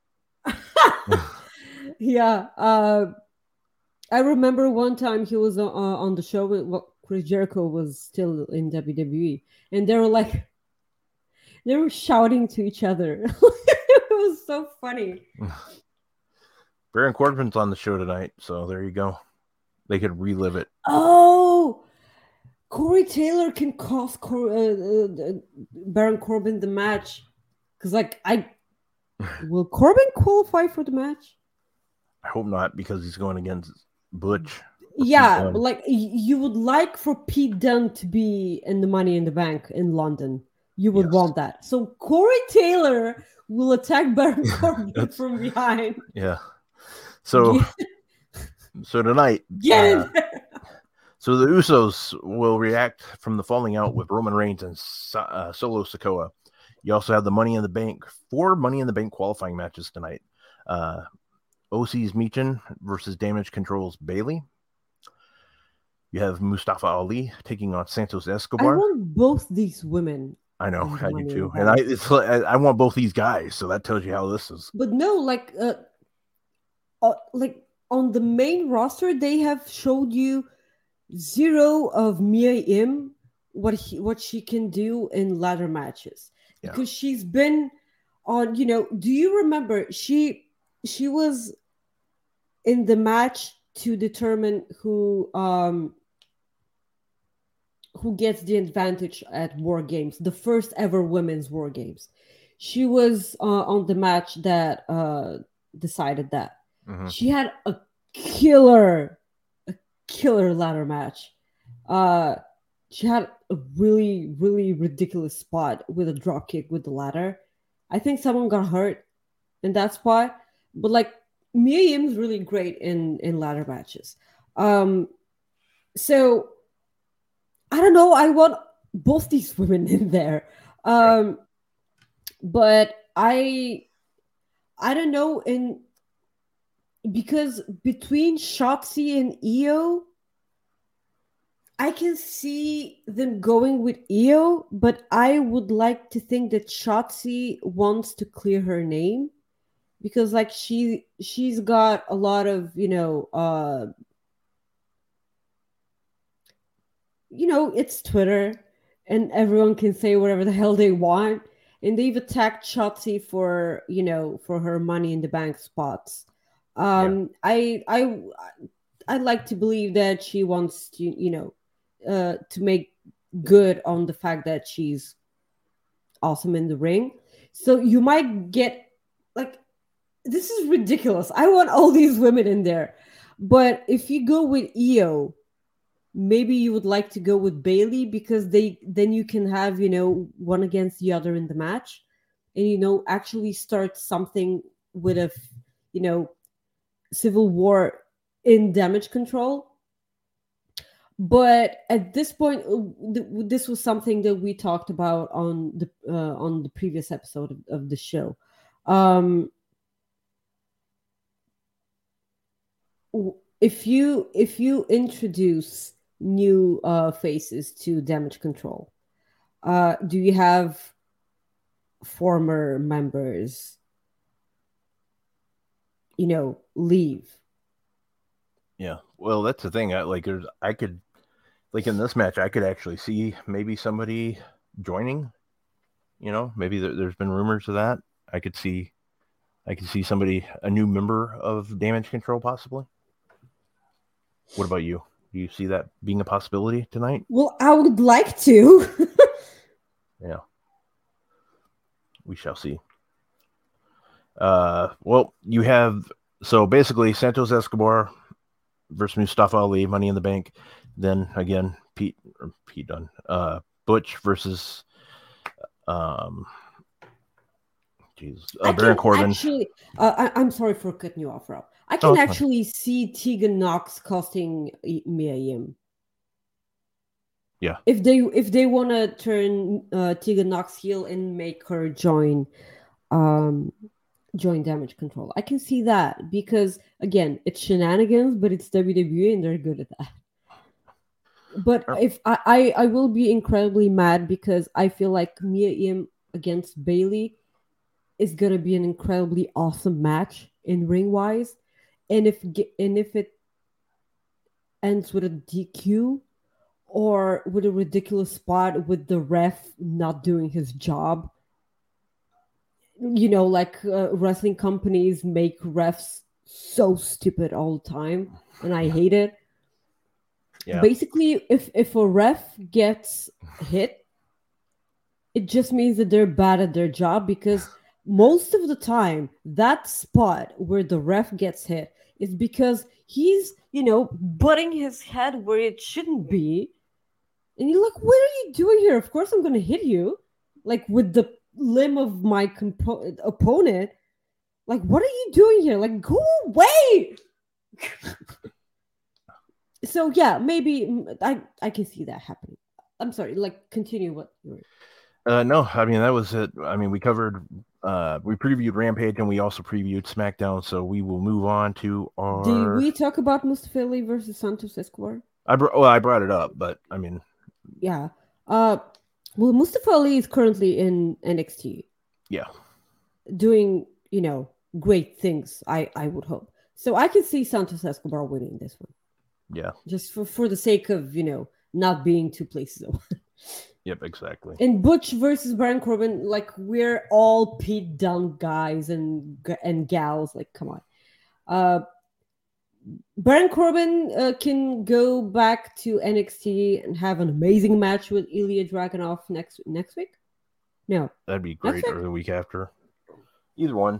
yeah. I remember one time he was on the show with Chris Jericho was still in WWE, and they were shouting to each other. It was so funny. Baron Corbin's on the show tonight, so there you go. They could relive it. Oh, Corey Taylor can cost Baron Corbin the match because, will Corbin qualify for the match? I hope not, because he's going against Butch. Yeah, but you would like for Pete Dunne to be in the Money in the Bank in London. You would want that. So Corey Taylor will attack Baron Corbin from behind. Yeah. So tonight, so the Usos will react from the falling out with Roman Reigns and Solo Sikoa. You also have the Money in the Bank, 4 Money in the Bank qualifying matches tonight. OC's Michin versus Damage Control's Bailey. You have Mustafa Ali taking on Santos Escobar. I want both these women. I know, I do too. And I want both these guys, so that tells you how this is. But no, on the main roster, they have showed you 0 of Mia Yim, what she can do in ladder matches. Yeah. Because she's been on, do you remember she was in the match to determine who gets the advantage at War Games, the first ever women's War Games. She was on the match that decided that. Mm-hmm. She had a killer ladder match. She had a really, really ridiculous spot with a drop kick with the ladder. I think someone got hurt, and that's why. But Mia Yim's really great in ladder matches. So I don't know. I want both these women in there. But I don't know. Because between Shotzi and Io, I can see them going with Io, but I would like to think that Shotzi wants to clear her name because she's got a lot of it's Twitter and everyone can say whatever the hell they want, and they've attacked Shotzi for her Money in the Bank spots. I'd like to believe that she wants to to make good on the fact that she's awesome in the ring. So you might get this is ridiculous. I want all these women in there. But if you go with Io, maybe you would like to go with Bailey because then you can have, one against the other in the match and, actually start something with a, civil war in Damage Control. But at this point, this was something that we talked about on the previous episode of the show. If you introduce new faces to Damage Control, do you have former members, leave? Yeah, well, that's the thing. I could, like in this match, I could actually see maybe somebody joining. Maybe there's been rumors of that. I could see somebody, a new member of Damage Control, possibly. What about you? Do you see that being a possibility tonight? Well, I would like to. Yeah. We shall see. Well, you have, so basically Santos Escobar versus Mustafa Ali, Money in the Bank. Then again, Pete Dunne. Butch versus Baron Corbin. Actually, I'm sorry for cutting you off, Rob. I can actually see Tegan Knox costing Mia Yim. Yeah. If they want to turn Tegan Knox heel and make her join Damage Control, I can see that because again, it's shenanigans, but it's WWE and they're good at that. But if I will be incredibly mad because I feel like Mia Yim against Bailey is gonna be an incredibly awesome match in ring wise, and if it ends with a DQ or with a ridiculous spot with the ref not doing his job, like wrestling companies make refs so stupid all the time, and I hate it. Yeah. Basically, if a ref gets hit, it just means that they're bad at their job because most of the time, that spot where the ref gets hit is because he's, butting his head where it shouldn't be. And you're like, what are you doing here? Of course I'm going to hit you. Like, with the limb of my opponent. Like, what are you doing here? Like, go away! So, yeah, maybe I can see that happening. I'm sorry, continue what you were... No, I mean, that was it. I mean, we covered... we previewed Rampage and we also previewed SmackDown, so we will move on to our... Did we talk about Mustafa Ali versus Santos Escobar? I brought it up, but I mean... Yeah. Well, Mustafa Ali is currently in NXT. Yeah. Doing, great things, I would hope. So I can see Santos Escobar winning this one. Yeah. Just for the sake of, not being two places at once. Yep, exactly. And Butch versus Baron Corbin, we're all Pete Dunne guys and gals. Come on. Baron Corbin can go back to NXT and have an amazing match with Ilya Dragunov next week. No, that'd be great. Or the week after. Either one.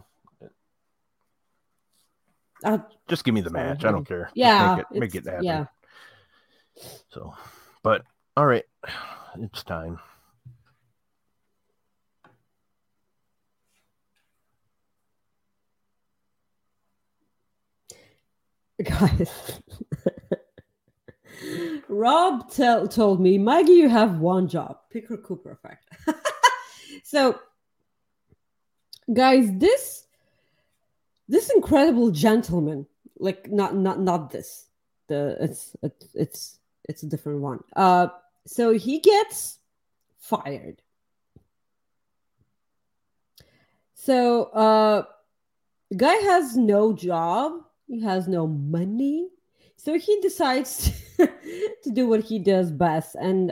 Just give me the match. I don't care. Yeah, make it happen. Yeah. So, but all right, it's time. Guys, Rob told me, Maggie, you have one job: pick her Cooper effect. So, guys, this incredible gentleman, not this, it's a different one. So he gets fired. So, the guy has no job. He has no money. So he decides to do what he does best and,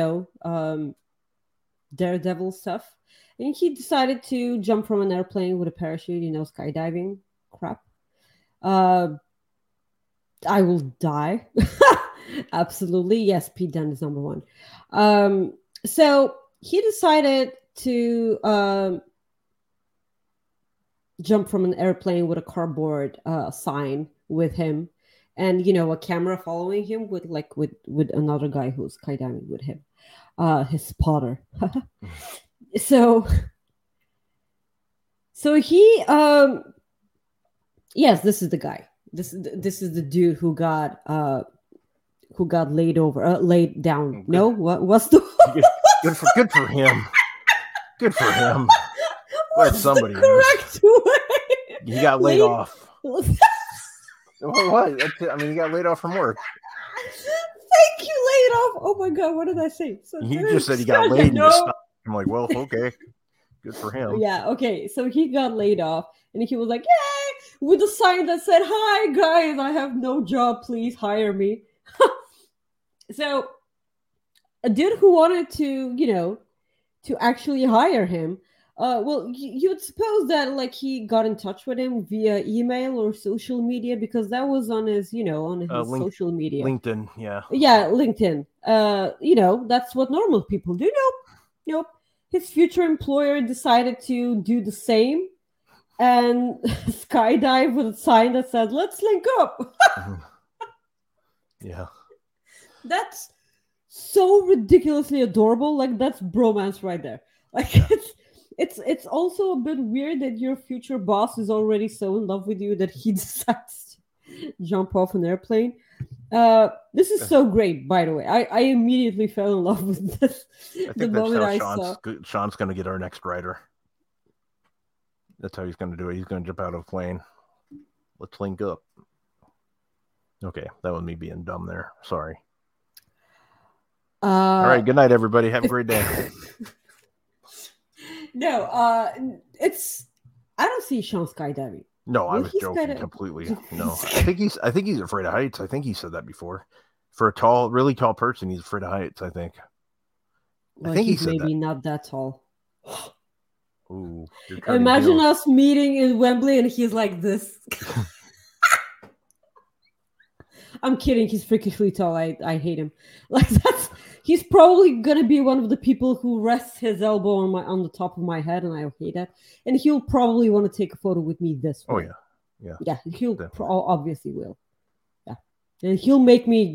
daredevil stuff. And he decided to jump from an airplane with a parachute, skydiving crap. I will die. Absolutely. Yes, Pete Dunne is number one. So he decided to jump from an airplane with a cardboard sign with him, and a camera following him with another guy who's skydiving with him, his spotter. So he yes, this is the guy. This is the dude who got laid down. No, what's the good for him. Good for him. Glad somebody correct way? He got laid off. What? I mean, he got laid off from work. Thank you, laid off. Oh my god, what did I say? So he just said he got laid. No. I'm like, well, okay, good for him. Yeah, okay. So he got laid off, and he was like, "Yay!" with a sign that said, "Hi guys, I have no job. Please hire me." So a dude who wanted to, to actually hire him. Well, you would suppose that like he got in touch with him via email or social media, because that was on his, social media. LinkedIn, yeah. Yeah, LinkedIn. That's what normal people do. Nope. His future employer decided to do the same and skydive with a sign that said, "Let's link up." Yeah. That's so ridiculously adorable. Like, that's bromance right there. Like, it's also a bit weird that your future boss is already so in love with you that he decides to jump off an airplane. This is so great, by the way. I immediately fell in love with this. I think that's how Sean's going to get our next writer. That's how he's going to do it. He's going to jump out of a plane. Let's link up. Okay, that was me being dumb there. Sorry. All right, good night, everybody. Have a great day. No, I don't see Sean skydiving. No, I was joking completely. No, I think he's afraid of heights. I think he said that before. For a really tall person, he's afraid of heights. I think. Well, I think he's maybe not that tall. Ooh, imagine us meeting in Wembley and he's like this. I'm kidding. He's freakishly tall. I hate him. Like, he's probably gonna be one of the people who rests his elbow on the top of my head, and I hate that. And he'll probably want to take a photo with me this way. Oh yeah. He'll obviously will. Yeah, and he'll make me,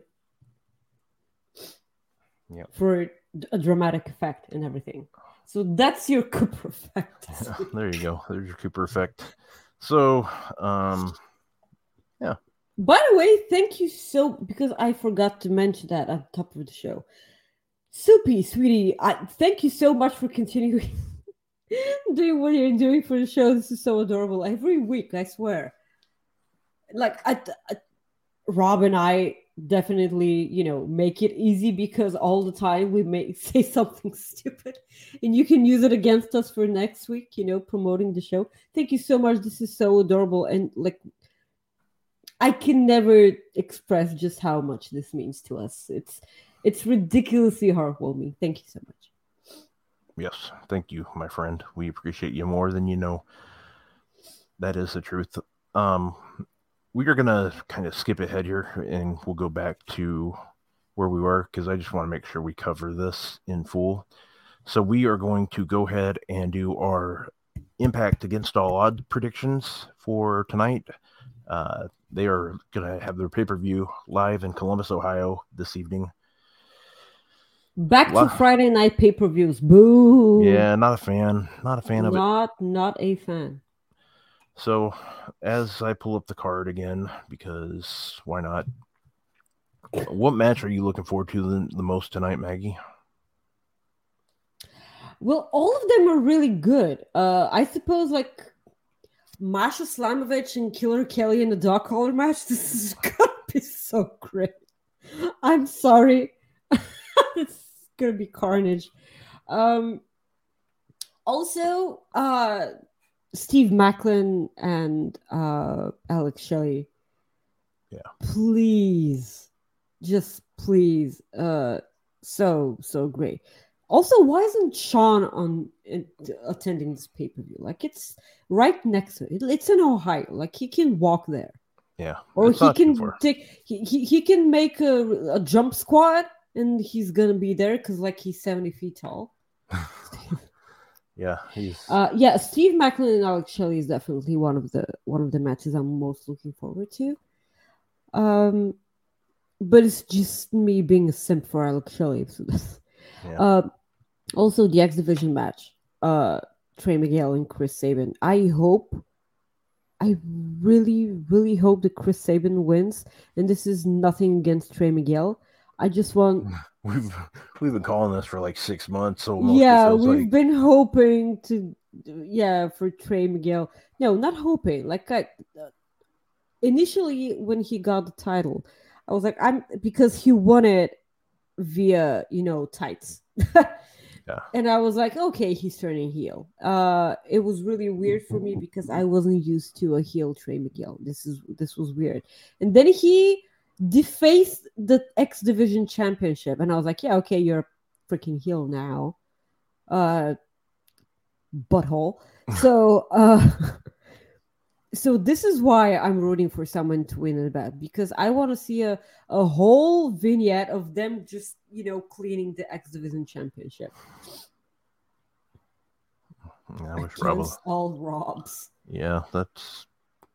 for a dramatic effect and everything. So that's your Cooper effect. There you go. There's your Cooper effect. So, yeah. By the way, thank you because I forgot to mention that at the top of the show. Soupy, sweetie, thank you so much for continuing doing what you're doing for the show. This is so adorable. Every week, I swear. Like, Rob and I definitely, make it easy, because all the time we may say something stupid and you can use it against us for next week, promoting the show. Thank you so much. This is so adorable. And like, I can never express just how much this means to us. It's ridiculously heartwarming. Thank you so much. Yes, thank you, my friend. We appreciate you more than you know. That is the truth. We are going to kind of skip ahead here, and we'll go back to where we were, because I just want to make sure we cover this in full. So we are going to go ahead and do our Impact Against All Odds predictions for tonight. They are going to have their pay-per-view live in Columbus, Ohio this evening. Back to Friday night pay-per-views. Boo. Yeah, not a fan. Not a fan of it. Not a fan. So, as I pull up the card again, because why not? What match are you looking forward to the most tonight, Maggie? Well, all of them are really good. I suppose, like, Masha Slamovich and Killer Kelly in the dog collar match. This is gonna be so great. I'm sorry. It's gonna be carnage. Also, Steve Macklin and Alex Shelley. Yeah. Please. Just please. So great. Also, why isn't Sean attending this pay-per-view? Like, it's right next to it. It's in Ohio. Like, he can walk there. Yeah. Or he can he can make a jump squat, and he's gonna be there because, like, he's 70 feet tall. Yeah, he's Steve Macklin and Alex Shelley is definitely one of the matches I'm most looking forward to. But it's just me being a simp for Alex Shelley. So yeah. Also the X Division match. Trey Miguel and Chris Sabin. I really, really hope that Chris Sabin wins. And this is nothing against Trey Miguel. I just want. We've been calling this for like 6 months, so Yeah, we've been hoping to. Yeah, for Trey Miguel. No, not hoping. Like initially when he got the title, I was like, because he won it via tights. Yeah. And I was like, okay, he's turning heel. It was really weird for me because I wasn't used to a heel Trey Miguel. This was weird. And then he defaced the X Division Championship, and I was like, yeah, okay, you're a freaking heel now, butthole. So, so this is why I'm rooting for someone to win the bet, because I want to see a whole vignette of them just cleaning the X Division Championship. I wish Rob. All Robs. Yeah, that's.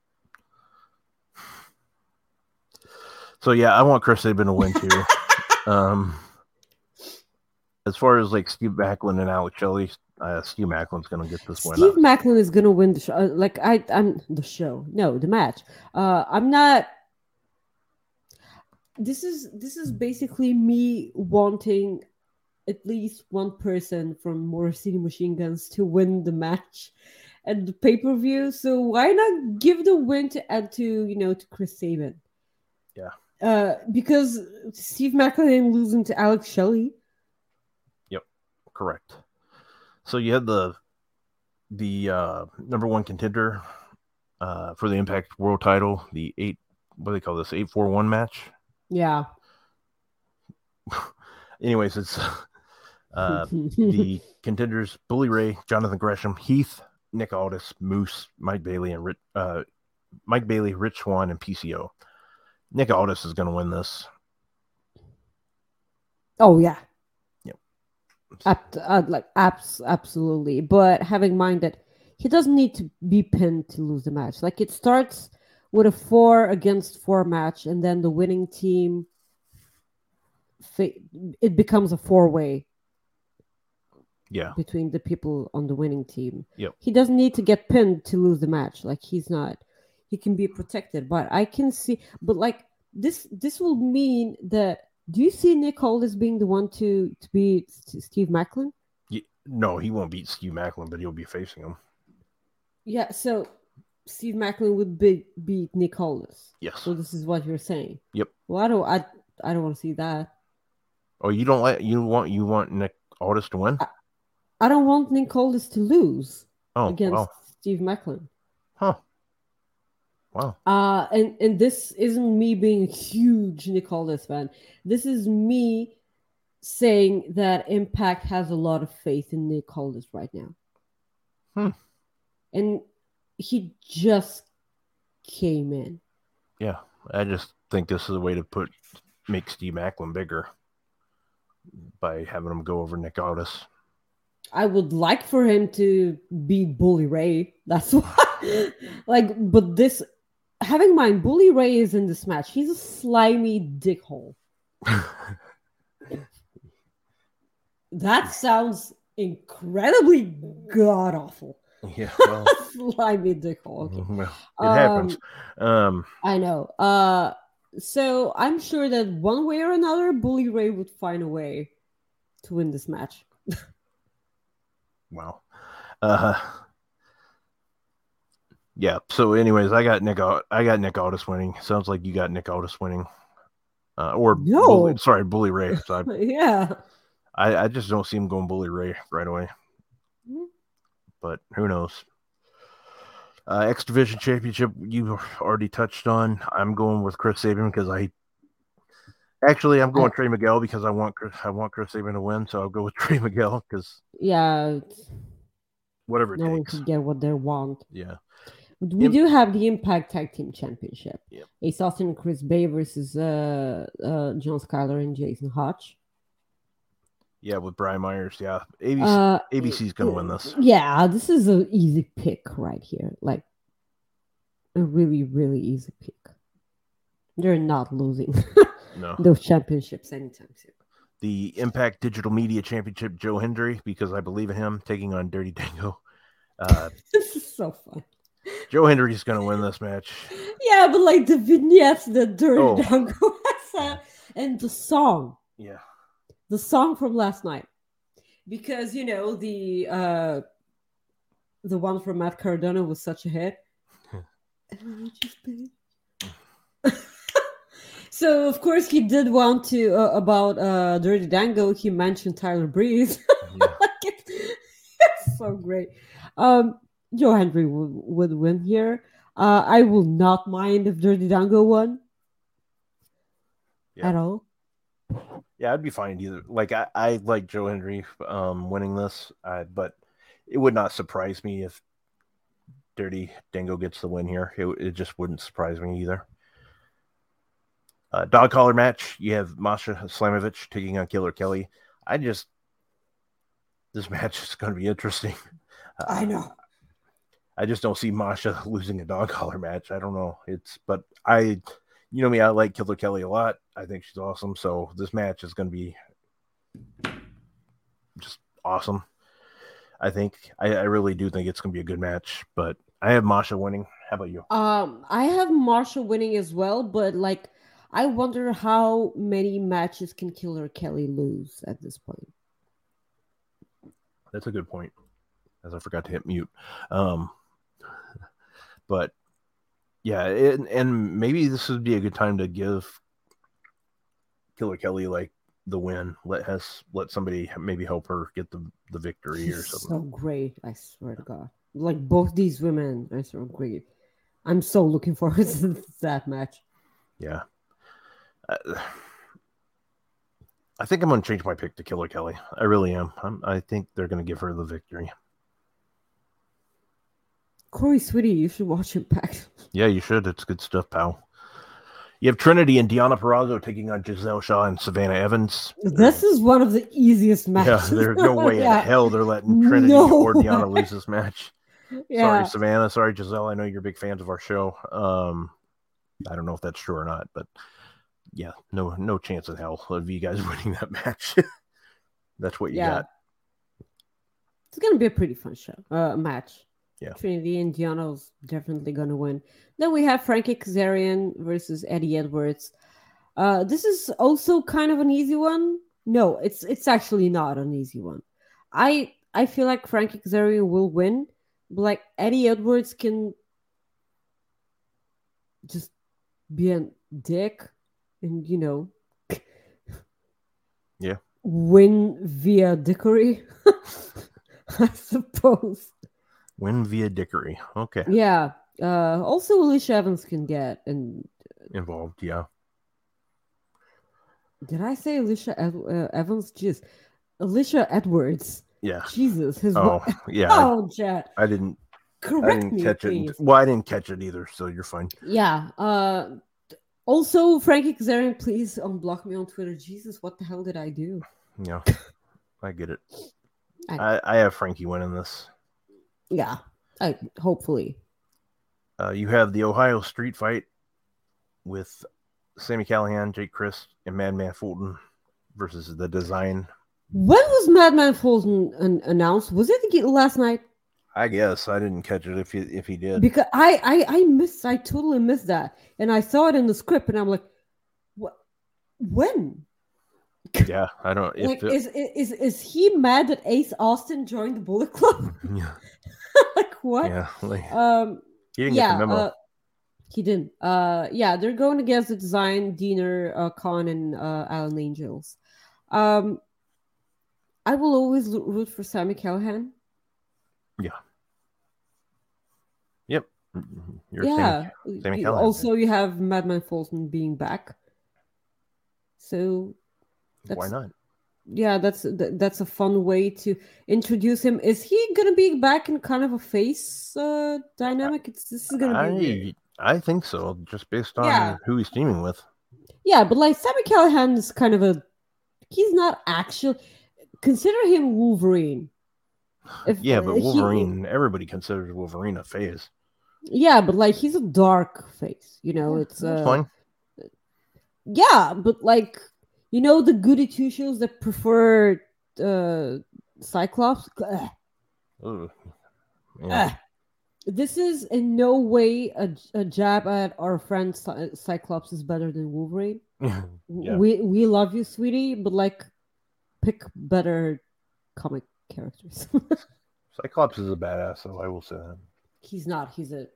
So yeah, I want Chris Sabin to win too. As far as like Steve Macklin and Alex Shelley, Steve Macklin's going to get this win. Steve Macklin is going to win the show. I'm the show. No, the match. I'm not. This is basically me wanting at least one person from Motor City Machine Guns to win the match at the pay-per-view. So why not give the win to Chris Sabin? Yeah. Because Steve Macklin losing to Alex Shelley. Yep, correct. So you had the number one contender for the Impact World Title, the 841 match. Yeah. Anyways, it's the contenders: Bully Ray, Jonathan Gresham, Heath, Nick Aldis, Moose, Mike Bailey, and Rich Swann, and PCO. Nick Aldis is going to win this. Oh yeah. Yep. Absolutely. But having in mind that he doesn't need to be pinned to lose the match. Like, it starts with a 4-against-4 match, and then the winning team, it becomes a 4-way. Yeah. Between the people on the winning team. Yep. He doesn't need to get pinned to lose the match. Like, he can be protected. But I can see, but like this will mean that. Do you see Nick Aldis being the one to beat Steve Macklin? No, he won't beat Steve Macklin, but he'll be facing him. Yeah, so Steve Macklin would beat Nick Aldis. Yes. So this is what you're saying. Yep. Well, I don't want to see that. Oh, you want Nick Aldis to win? I don't want Nick Aldis to lose against wow. Steve Macklin. Huh. Wow. And this isn't me being a huge Nick Aldis fan. This is me saying that Impact has a lot of faith in Nick Aldis right now. And he just came in. Yeah, I just think this is a way to make Steve Macklin bigger by having him go over Nick Aldis. I would like for him to beat Bully Ray. That's why. But this, having in mind, Bully Ray is in this match. He's a slimy dickhole. That sounds incredibly god awful. Yeah, well, slimy dickhole. Okay. Well, it happens. I know. So I'm sure that one way or another, Bully Ray would find a way to win this match. Wow. Yeah. So, anyways, I got Nick Aldis winning. Sounds like you got Nick Aldis winning. No. Bully Ray. So yeah. I just don't see him going Bully Ray right away. Mm-hmm. But who knows? X Division Championship you already touched on. I'm going with Chris Sabin because I'm going Trey Miguel because I want Chris Sabin to win. So I'll go with Trey Miguel because whatever it takes. No one can get what they want. Yeah. We do have the Impact Tag Team Championship. Yep. Ace Austin and Chris Bay versus John Skyler and Jason Hodge. Yeah, with Brian Myers. Yeah, ABC's going to win this. Yeah, this is an easy pick right here. Like a really, really easy pick. They're not losing those championships anytime soon. The Impact Digital Media Championship, Joe Hendry, because I believe in him, taking on Dirty Dango. This is so fun. Joe Hendry's going to win this match. Yeah, but like the vignettes that Dirty Dango has, and the song. Yeah. The song from last night. Because, you know, the one from Matt Cardona was such a hit. So, of course, he did want to, about Dirty Dango, he mentioned Tyler Breeze. It's so great. Joe Hendry would win here. I will not mind if Dirty Dango won. At all. Yeah, I'd be fine either. Like, I like Joe Hendry winning this, but it would not surprise me if Dirty Dango gets the win here. It just wouldn't surprise me either. Dog collar match. You have Masha Slamovich taking on Killer Kelly. This match is going to be interesting. I know. I just don't see Masha losing a dog collar match. I don't know. But you know me, I like Killer Kelly a lot. I think she's awesome. So this match is going to be just awesome. I think I really do think it's going to be a good match, but I have Masha winning. How about you? I have Masha winning as well, but like, I wonder how many matches can Killer Kelly lose at this point. That's a good point, as I forgot to hit mute. But yeah, and maybe this would be a good time to give Killer Kelly like the win. Let somebody maybe help her get the victory or something. So great, I swear to God. Like both these women are so great. I'm so looking forward to that match. Yeah. I think I'm going to change my pick to Killer Kelly. I really am. I think they're going to give her the victory. Corey Sweetie, you should watch Impact. Yeah, you should. It's good stuff, pal. You have Trinity and Deonna Purrazzo taking on Giselle Shaw and Savannah Evans. This is one of the easiest matches. Yeah, there's no way in hell they're letting Trinity or Deonna lose this match. Yeah. Sorry, Savannah. Sorry, Giselle. I know you're big fans of our show. I don't know if that's true or not, but yeah, no chance in hell of you guys winning that match. That's what you got. It's going to be a pretty fun match. Yeah. Trinity and Deonna's definitely going to win. Then we have Frankie Kazarian versus Eddie Edwards. This is also kind of an easy one. No, it's actually not an easy one. I feel like Frankie Kazarian will win, but like Eddie Edwards can just be a dick and, you know, win via dickery, I suppose. Win via dickery. Okay. Yeah. Also, Alicia Evans can get involved. Yeah. Did I say Alicia Evans? Jeez. Alicia Edwards. Yeah. Jesus. Yeah. Oh, Jet. I didn't catch please. it. Well, I didn't catch it either, so you're fine. Yeah. Also, Frankie Kazarian, please unblock me on Twitter. Jesus, what the hell did I do? Yeah. I get it. I have Frankie winning this. Yeah. Hopefully. You have the Ohio Street Fight with Sami Callihan, Jake Crist, and Madman Fulton versus the Design. When was Madman Fulton announced? Was it last night? I guess I didn't catch it if he did. Because I totally missed that. And I saw it in the script and I'm like, what? When? Yeah, I don't. Like, is he mad that Ace Austin joined the Bullet Club? Yeah. Like what? Yeah. He didn't get the memo. He didn't. Yeah, they're going against the Design, Diener, Khan, and Alan Angels. I will always root for Sami Callihan. Yeah. Yep. You're Sami Callihan. Also, you have Madman Fulton being back. So why not? Yeah, that's a fun way to introduce him. Is he gonna be back in kind of a face dynamic? This is gonna be. I think so, just based on who he's teaming with. Yeah, but like Sami Callihan is kind of he's not actually. consider him Wolverine. But Wolverine, everybody considers Wolverine a phase. Yeah, but like he's a dark face, it's That's fine. Yeah, but like the goody two shoes that prefer Cyclops. Yeah. This is in no way a jab at our friend Cyclops is better than Wolverine. Yeah. We love you, sweetie, but like pick better comic characters. Cyclops is a badass, so I will say that. He's not. He's a.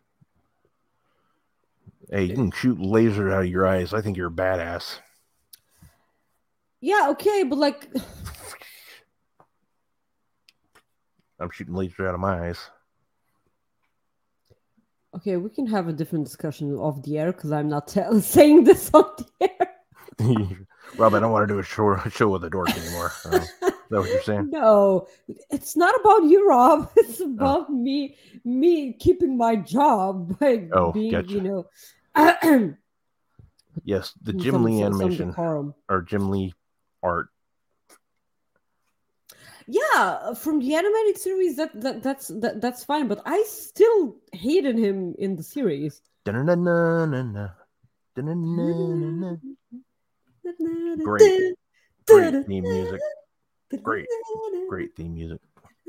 Hey, you can shoot lasers out of your eyes. I think you're a badass. Yeah, okay, but like. I'm shooting lasers out of my eyes. Okay, we can have a different discussion off the air because I'm not saying this on the air. Rob, I don't want to do a show with a dork anymore. Is that what you're saying? No, it's not about you, Rob. It's about me keeping my job by being, gotcha. Yes, the Jim Lee animation or Jim Lee art. Yeah, from the animated series, that's fine, but I still hated him in the series. Great theme music. Great theme music.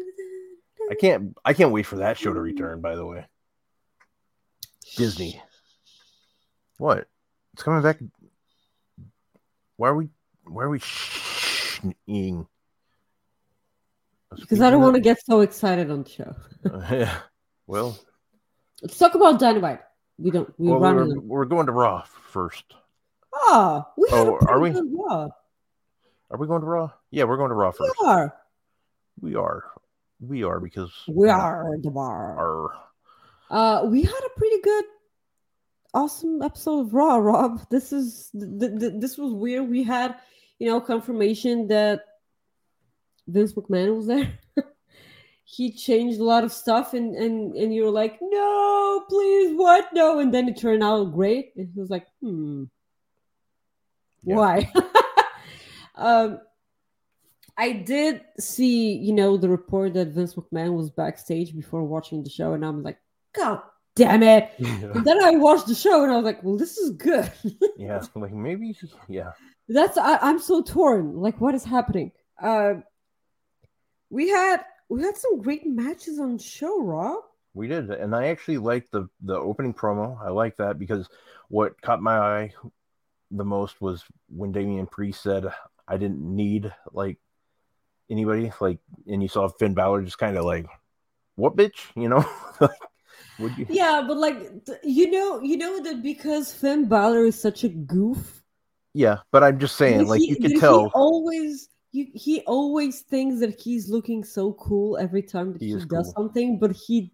I can't wait for that show to return, by the way. Disney. What? It's coming back. Why are we eating? Because I don't want to get so excited on the show. Yeah. Well, let's talk about Dynamite. We're going to Raw first. Are we? Are we going to Raw? Yeah, we're going to Raw first. We are because we are the bar. We had a pretty good, awesome episode of Raw, Rob. This was weird. We had, confirmation that Vince McMahon was there. He changed a lot of stuff, and you were like, no, please, what? No. And then it turned out great. And he was like, why? I did see, the report that Vince McMahon was backstage before watching the show, and I'm like, God damn it. Yeah. And then I watched the show, and I was like, well, this is good. Yeah, like maybe, yeah. I'm so torn. Like, what is happening? We had some great matches on the show, Rob. We did, and I actually liked the opening promo. I like that because what caught my eye the most was when Damian Priest said, I didn't need like anybody, like, and you saw Finn Balor just kind of like, what, bitch? Would you? Yeah, but like, you know that because Finn Balor is such a goof. Yeah, but I'm just saying, like, you can tell. He always thinks that he's looking so cool every time that he does something, but he.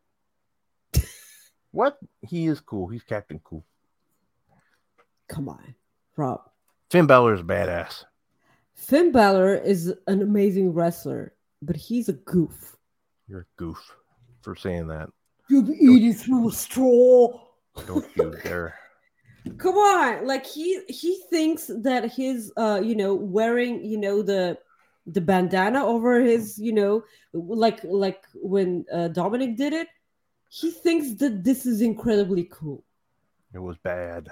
What? He is cool. He's Captain Cool. Come on, Rob. Finn Balor is badass. Finn Balor is an amazing wrestler, but he's a goof. You're a goof for saying that. You'll be eating through a straw. Don't you dare. Come on, like he thinks that his wearing the bandana over his like when Dominic did it, he thinks that this is incredibly cool. It was badass.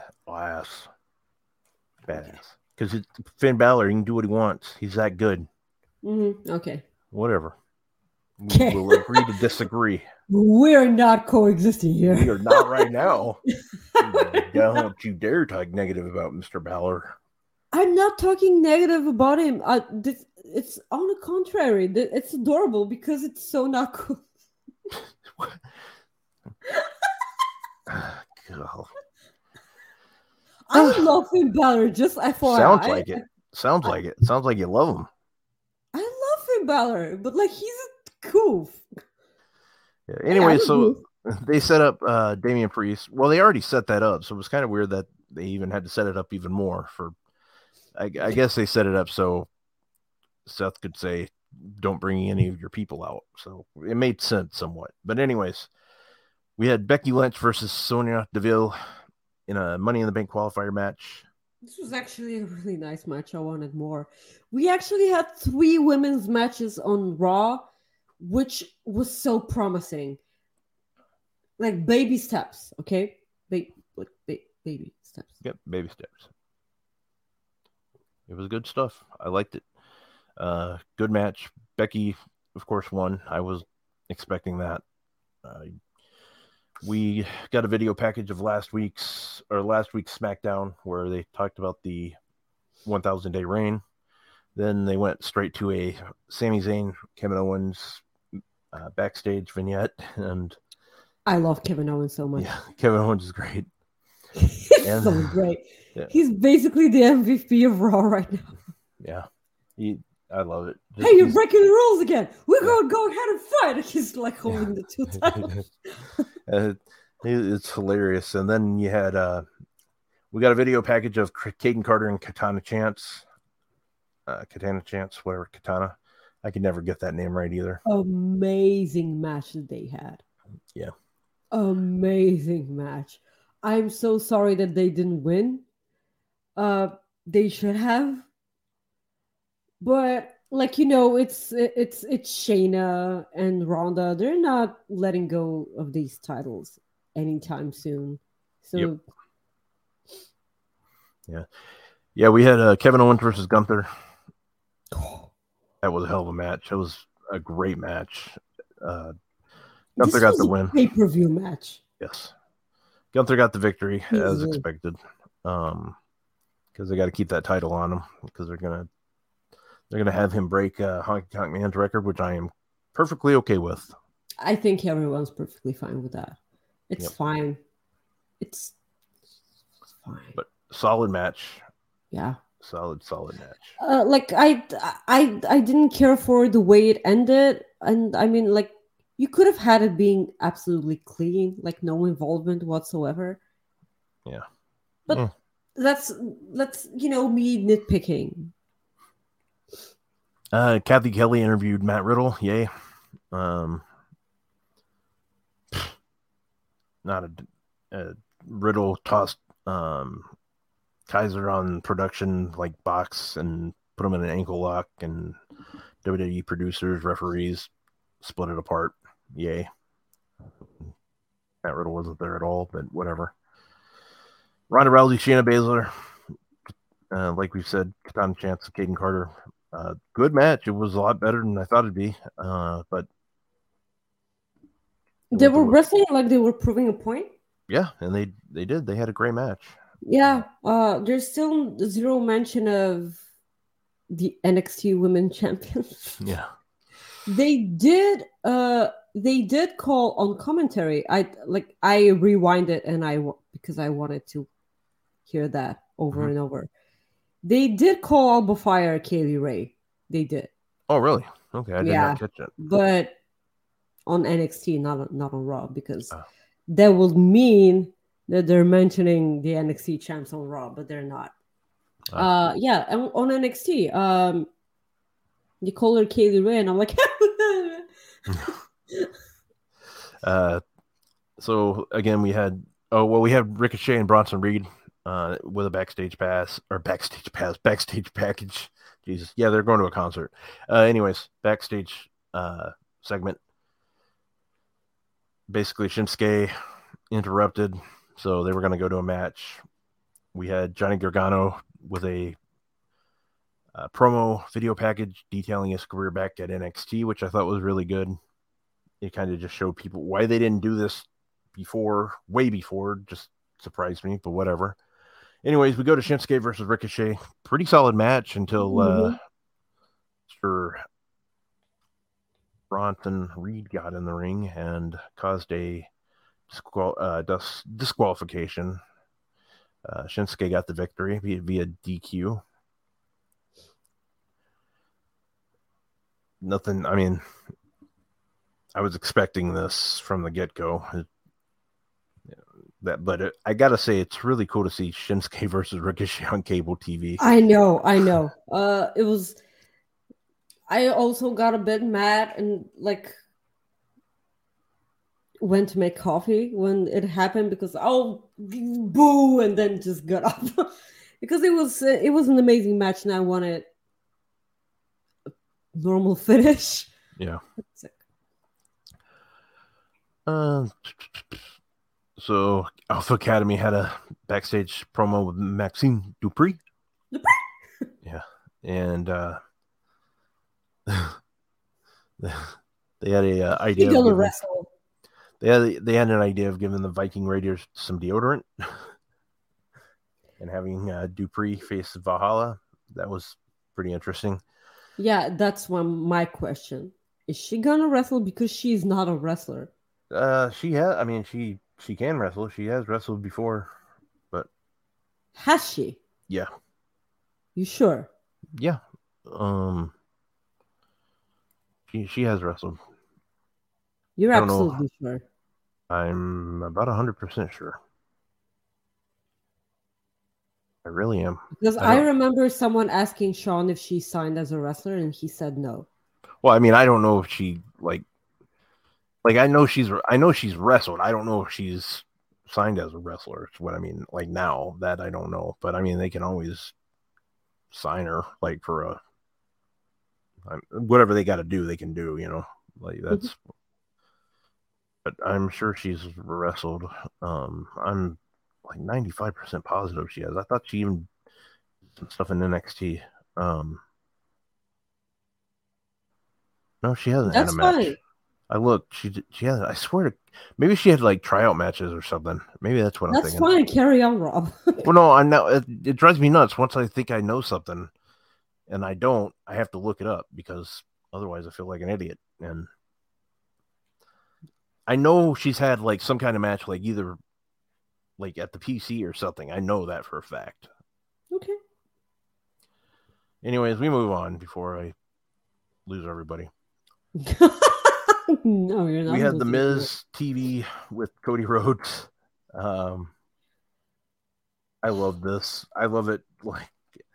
Because Finn Balor, he can do what he wants. He's that good. Mm-hmm. Okay. Whatever. We'll agree to disagree. We're not coexisting here. We are not right now. Don't you dare talk negative about Mr. Balor. I'm not talking negative about him. It's on the contrary. It's adorable because it's so not cool. I love Finn Balor, just FYI. Sounds like it. Sounds like you love him. I love Finn Balor, but like he's a goof. Yeah, anyway, so they set up Damian Priest. Well, they already set that up, so it was kind of weird that they even had to set it up even more. I guess they set it up so Seth could say, don't bring any of your people out. So it made sense somewhat. But anyways, we had Becky Lynch versus Sonya Deville in a Money in the Bank qualifier match. This was actually a really nice match. I wanted more. We actually had 3 women's matches on Raw, which was so promising. Like baby steps, okay? Baby steps. Yep, baby steps. It was good stuff. I liked it. Good match. Becky, of course, won. I was expecting that. We got a video package of last week's SmackDown where they talked about the 1,000 day reign. Then they went straight to a Sami Zayn, Kevin Owens backstage vignette, and I love Kevin Owens so much. Yeah, Kevin Owens is great. He's so great. Yeah. He's basically the MVP of Raw right now. Yeah, I love it. Hey, you're breaking the rules again. We're going to go ahead and fight. He's like holding the 2 titles. It's hilarious. And then you had we got a video package of Kayden Carter and Katana Chance. Whatever, Katana. I could never get that name right either. Amazing match that they had. Yeah. Amazing match. I'm so sorry that they didn't win. They should have. But it's Shayna and Ronda. They're not letting go of these titles anytime soon. So yeah, we had Kevin Owens versus Gunther. That was a hell of a match. It was a great match. Gunther got the win. Pay-per-view match. Yes, Gunther got the victory as expected. Because they got to keep that title on him because they're gonna have him break Honky Tonk Man's record, which I am perfectly okay with. I think everyone's perfectly fine with that. It's fine. It's fine. But solid match. Yeah. Solid match. I didn't care for the way it ended, and I mean, like, you could have had it being absolutely clean, like no involvement whatsoever. Yeah. But that's me nitpicking. Kathy Kelly interviewed Matt Riddle. Yay. Not a Riddle tossed Kaiser on production like box and put him in an ankle lock, and WWE producers, referees split it apart. Yay. Matt Riddle wasn't there at all, but whatever. Ronda Rousey, Shayna Baszler. Like we said, Katana Chance, Kayden Carter. Good match. It was a lot better than I thought it'd be. But they were wrestling like they were proving a point. Yeah, and they did. They had a great match. Yeah. There's still zero mention of the NXT Women Champions. Yeah. They did call on commentary. I rewinded and because I wanted to hear that over and over. They did call Alba Fire Kaylee Ray. They did. Oh, really? Okay, I did not catch it. But on NXT, not on Raw, because that would mean that they're mentioning the NXT champs on Raw, but they're not. And on NXT, you call her Kaylee Ray, and I'm like, so again, we had Ricochet and Bronson Reed with a backstage package. Jesus, yeah, they're going to a concert. Anyways, backstage segment. Basically, Shinsuke interrupted, so they were going to go to a match. We had Johnny Gargano with a promo video package detailing his career back at NXT, which I thought was really good. It kind of just showed people why they didn't do this way before. Just surprised me, but whatever. Anyways, we go to Shinsuke versus Ricochet. Pretty solid match until Mr. Bronson Reed got in the ring and caused a disqualification. Shinsuke got the victory via DQ. Nothing. I mean, I was expecting this from the get-go. I gotta say, it's really cool to see Shinsuke versus Ricochet on cable TV. I know. It was. I also got a bit mad and went to make coffee when it happened because boo, and then just got up. because it was an amazing match, and I wanted a normal finish. Yeah. So Alpha Academy had a backstage promo with Maxine Dupree. Yeah, and they had a idea. Of wrestle. They had an idea of giving the Viking Raiders some deodorant and having Dupree face Valhalla. That was pretty interesting. Yeah, that's my question. Is she gonna wrestle because she's not a wrestler? She has. I mean, she can wrestle. She has wrestled before, but has she? Yeah. You sure? Yeah. She has wrestled. You're absolutely sure. I'm about 100% sure. I really am. Because I remember someone asking Sean if she signed as a wrestler, and he said no. Well, I mean, I don't know if she like I know she's wrestled. I don't know if she's signed as a wrestler. It's what I mean. Like now that I don't know, but I mean they can always sign her like for whatever they got to do. They can do, you know, like that's. But I'm sure she's wrestled. I'm like 95% positive she has. I thought she even did some stuff in NXT. No, she hasn't had a match. Fine. I looked. She hasn't. I swear to. Maybe she had like tryout matches or something. Maybe that's what I'm thinking. That's fine. Carry on, Rob. Well, no, I know it drives me nuts. Once I think I know something, and I don't, I have to look it up because otherwise I feel like an idiot. And I know she's had like some kind of match, like either like at the PC or something. I know that for a fact. Okay. Anyways, we move on before I lose everybody. No, you're not. We had the Miz TV with Cody Rhodes. I love this. I love it. Like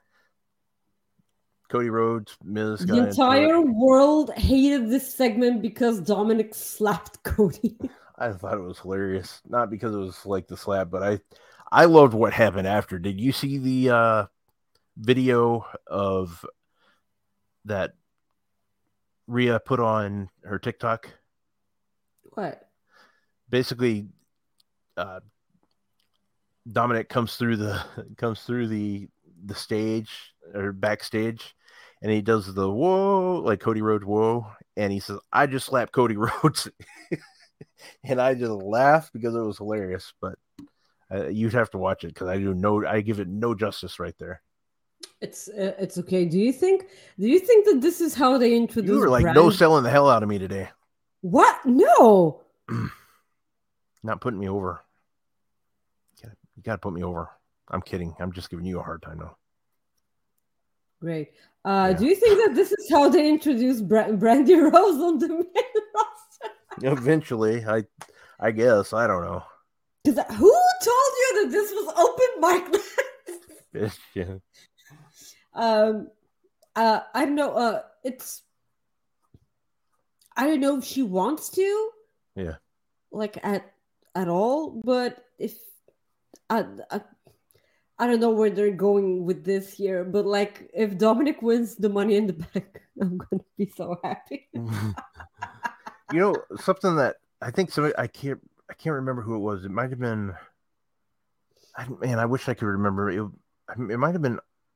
Cody Rhodes, Miz. The entire world hated this segment because Dominic slapped Cody. I thought it was hilarious. Not because it was like the slap, but I loved what happened after. Did you see the video of that Rhea put on her TikTok? What? Basically, Dominic comes through the stage or backstage, and he does the whoa, like Cody Rhodes whoa, and he says, "I just slapped Cody Rhodes," and I just laughed because it was hilarious. But you'd have to watch it because I give it no justice right there. It's okay. Do you think that this is how they introduce? You were like no selling the hell out of me today. What? No. Not putting me over. You got to put me over. I'm kidding. I'm just giving you a hard time though. Great. Yeah. Do you think that this is how they introduce Brandy Rose on the main roster? Eventually, I guess. I don't know. Because who told you that this was open mic? Yeah. I don't know. I don't know if she wants to. Yeah. Like at all, but if I don't know where they're going with this here, but like if Dominic wins the Money in the Bank, I'm gonna be so happy. You know, something that I think somebody I can't remember who it was. It might have been. I wish I could remember. It might have been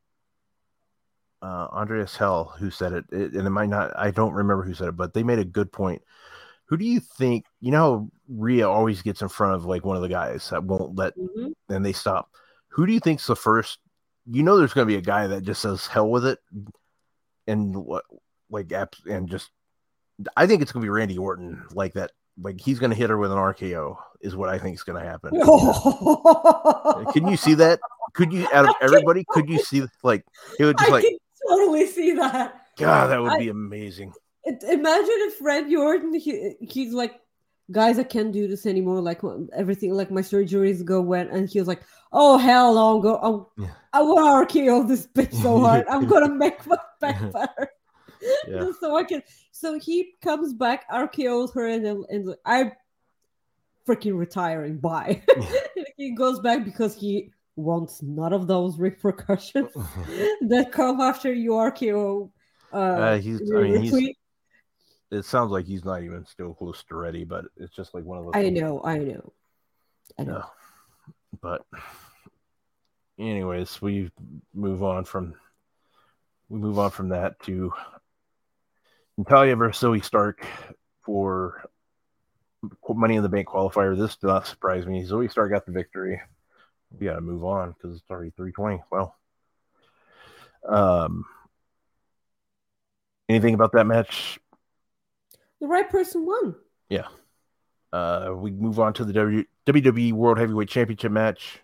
Andreas Hell who said it, and it might not. I don't remember who said it, but they made a good point. Who do you think? You know how Rhea always gets in front of like one of the guys that won't let, and they stop. Who do you think's the first? You know, there's going to be a guy that just says hell with it, and just. I think it's going to be Randy Orton, like that. Like he's going to hit her with an RKO, is what I think is going to happen. Can you see that? Could you, out of everybody, could you see like it would just can totally see that. God, that would be amazing. Imagine if Randy Orton, he's like, guys, I can't do this anymore. Like everything, like my surgeries go went, and he was like, oh hell no, I want to RKO this bitch so hard. I'm gonna make my back better. Yeah. So he comes back, RKOs her, and I'm freaking retiring. Bye. He goes back because he wants none of those repercussions that come after you RKO. Retweet. It sounds like he's not even still close to ready, but it's just like one of those. I know. But anyways, we move on from that to Natalya versus Zoe Stark for Money in the Bank qualifier. This did not surprise me. Zoe Stark got the victory. We got to move on because it's already 3:20. Well, anything about that match? The right person won. Yeah. We move on to the WWE World Heavyweight Championship match.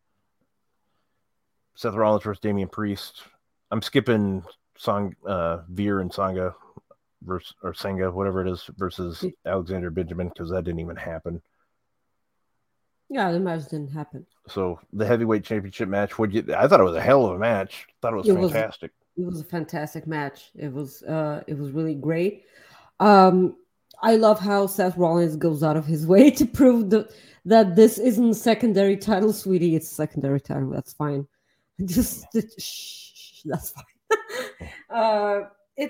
Seth Rollins versus Damian Priest. I'm skipping Veer and Sangha versus, or Sangha, whatever it is, versus Alexander Benjamin because that didn't even happen. Yeah, the match didn't happen. So the heavyweight championship match, I thought it was a hell of a match. I thought it was fantastic. It was a fantastic match. It was really great. I love how Seth Rollins goes out of his way to prove that this isn't a secondary title, sweetie. It's a secondary title. That's fine. Just shh, that's fine.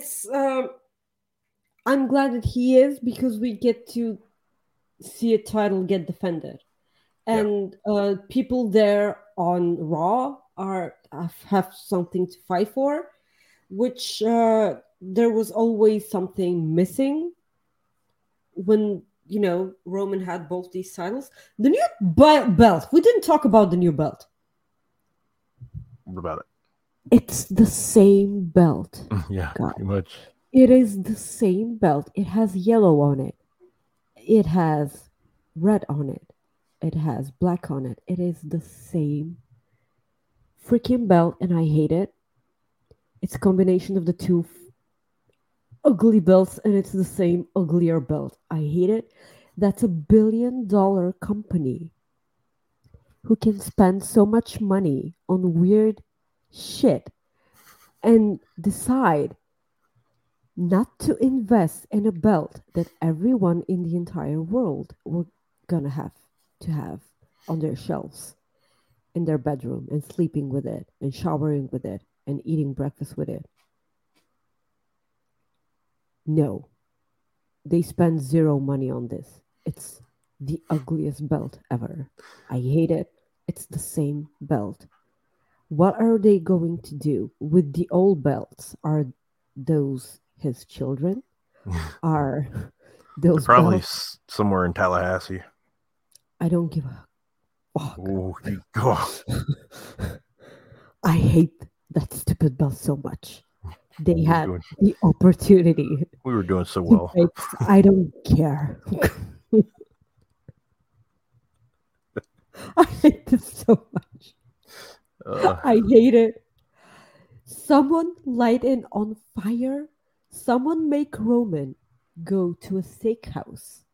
I'm glad that he is because we get to see a title get defended, and people there on Raw have something to fight for, which there was always something missing when Roman had both these titles. The new belt. We didn't talk about the new belt. What about it? It's the same belt. Yeah, pretty much. It is the same belt. It has yellow on it. It has red on it. It has black on it. It is the same freaking belt, and I hate it. It's a combination of the two ugly belts, and it's the same uglier belt. I hate it. That's $1 billion company who can spend so much money on weird shit and decide not to invest in a belt that everyone in the entire world were gonna have to have on their shelves in their bedroom and sleeping with it and showering with it and eating breakfast with it. No, they spend zero money on this. It's the ugliest belt ever. I hate it. It's the same belt. What are they going to do with the old belts? Are those his children? Are those They're probably belts? Somewhere in Tallahassee? I don't give a fuck. Oh, you go. I hate that stupid belt so much. They had the opportunity. We were doing so well. I don't care. I hate this so much. I hate it. Someone light it on fire. Someone make Roman go to a steakhouse.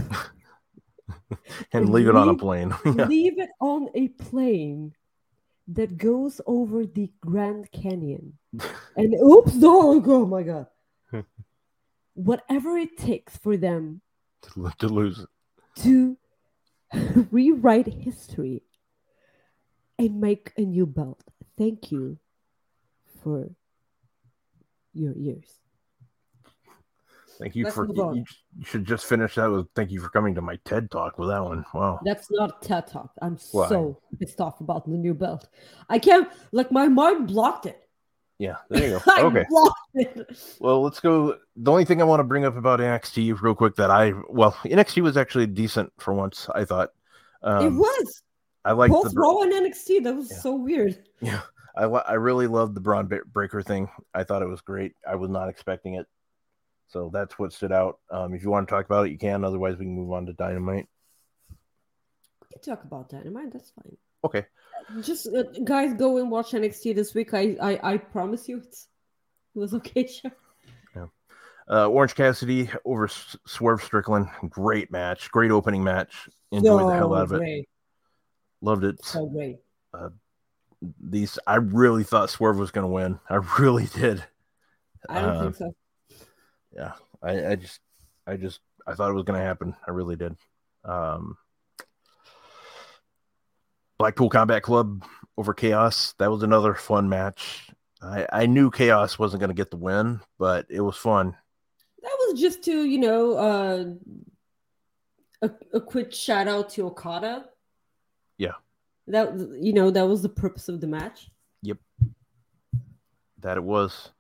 and leave it on a plane. Leave it on a plane that goes over the Grand Canyon. And oops, oh my God. Whatever it takes for them to lose it. To rewrite history and make a new belt. Thank you for your ears. Thank you you should just finish that with thank you for coming to my TED Talk with that one. Wow. That's not a TED Talk. I'm so pissed off about the new belt. I can't, my mind blocked it. Yeah, there you go. Okay. Well, let's go. The only thing I want to bring up about NXT real quick NXT was actually decent for once, I thought. It was. I like both Raw and NXT. That was so weird. Yeah. I really loved the Braun Breaker thing. I thought it was great. I was not expecting it. So that's what stood out. If you want to talk about it, you can. Otherwise, we can move on to Dynamite. We can talk about Dynamite. That's fine. Okay. Just guys, go and watch NXT this week. I promise you, it was okay. Sure. Yeah. Orange Cassidy over Swerve Strickland. Great match. Great opening match. Enjoyed the hell out of it. Loved it. So great. I really thought Swerve was going to win. I really did. I don't think so. Yeah, I thought it was going to happen. I really did. Blackpool Combat Club over Chaos. That was another fun match. I knew Chaos wasn't going to get the win, but it was fun. That was just to, a quick shout out to Okada. Yeah. That was the purpose of the match. Yep. That it was.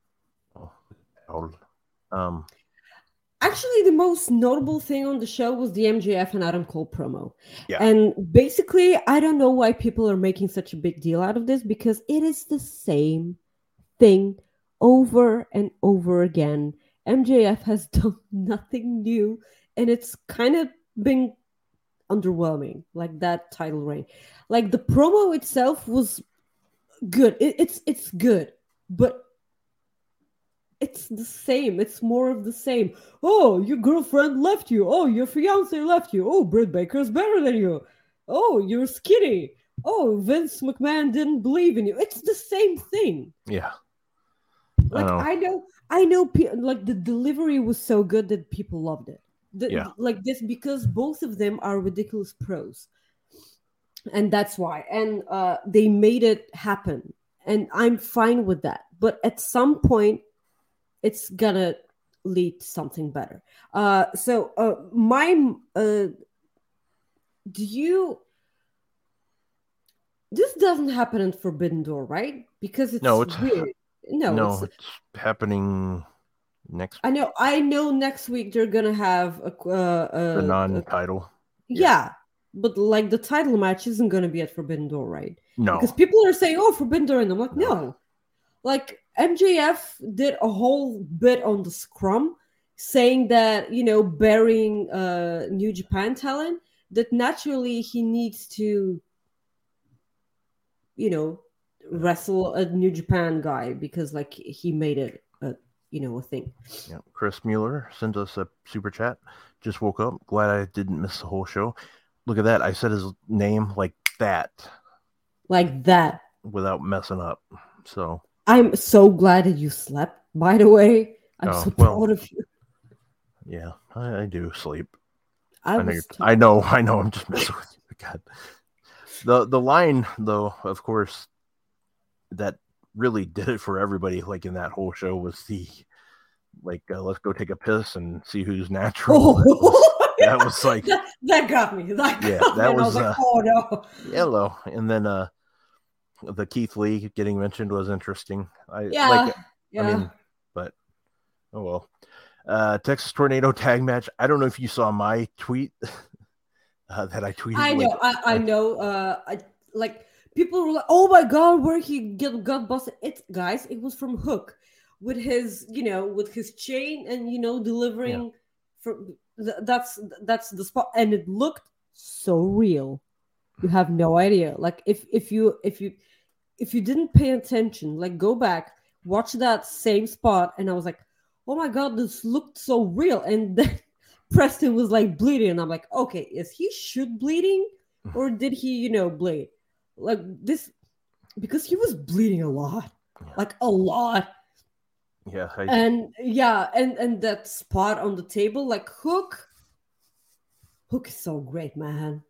Actually, the most notable thing on the show was the MJF and Adam Cole promo. Yeah. And basically, I don't know why people are making such a big deal out of this, because it is the same thing over and over again. MJF has done nothing new, and it's kind of been underwhelming, like that title reign. Like, the promo itself was good. It's good, but it's the same. It's more of the same. Oh, your girlfriend left you. Oh, your fiance left you. Oh, Britt Baker's better than you. Oh, you're skinny. Oh, Vince McMahon didn't believe in you. It's the same thing. Yeah. Like, I know. Like, the delivery was so good that people loved it. Like this, because both of them are ridiculous pros, and that's why. And they made it happen, and I'm fine with that. But at some point, it's gonna lead to something better. This doesn't happen in Forbidden Door, right? Because it's weird. It's happening next. I know. Next week they're gonna have the non-title. Yeah, but like the title match isn't gonna be at Forbidden Door, right? No, because people are saying, "Oh, Forbidden Door," and I'm like, no. Like, MJF did a whole bit on the scrum saying that, burying New Japan talent, that naturally he needs to, wrestle a New Japan guy, because like he made it a thing. Yeah. Chris Mueller sent us a super chat. Just woke up. Glad I didn't miss the whole show. Look at that. I said his name like that. Like that. Without messing up. So I'm so glad that you slept, by the way. I'm so proud of you. Yeah, I do sleep. I know. I'm just messing with you. God. The line, though, of course, that really did it for everybody, like in that whole show, was the, like, let's go take a piss and see who's natural. That was like... That got me. That was like, oh, no. Hello. And then... the Keith Lee getting mentioned was interesting. I mean, but oh well. Texas Tornado tag match. I don't know if you saw my tweet that I tweeted. I know. Like, people were like, "Oh my god, where he got busted?" It was from Hook, with his chain and delivering. That's the spot, and it looked so real. You have no idea. Like, if you didn't pay attention, like, go back, watch that same spot, and I was like, oh my god, this looked so real. And then Preston was like bleeding, and I'm like, okay, is he bleeding, or did he bleed like this? Because he was bleeding a lot, like a lot. Yeah. And that spot on the table, like, Hook is so great, man.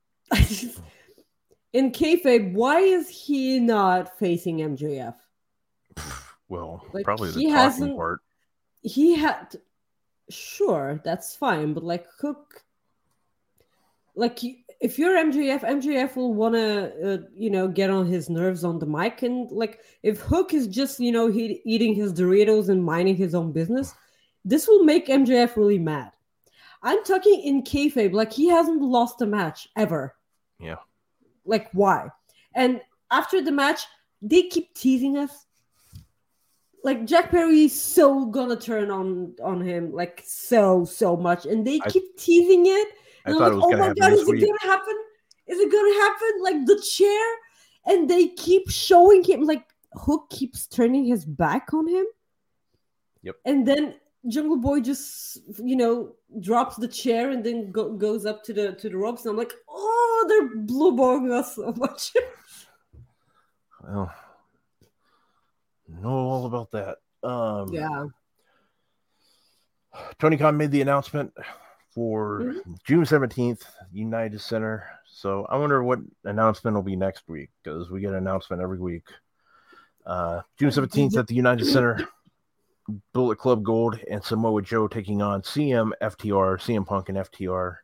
In kayfabe, why is he not facing MJF? Well, like, probably the talking part. He had, sure, that's fine, but like, Hook, like, if you're MJF will want to, get on his nerves on the mic, and like, if Hook is just, eating his Doritos and minding his own business, this will make MJF really mad. I'm talking in kayfabe, like, he hasn't lost a match ever. Yeah. Like, why? And after the match, they keep teasing us. Like, Jack Perry is so gonna turn on him, like, so much, and they keep teasing it. And I thought it was gonna happen. Is it gonna happen? Is it gonna happen? Like, the chair, and they keep showing him, like, Hook keeps turning his back on him. Yep. And then Jungle Boy just, drops the chair and then goes up to the ropes, and I'm like, oh, they're blue balling us so much. Well, know all about that. Yeah. Tony Khan made the announcement for June 17th, United Center. So I wonder what announcement will be next week, because we get an announcement every week. June 17th at the United Center, Bullet Club Gold and Samoa Joe taking on CM Punk and FTR.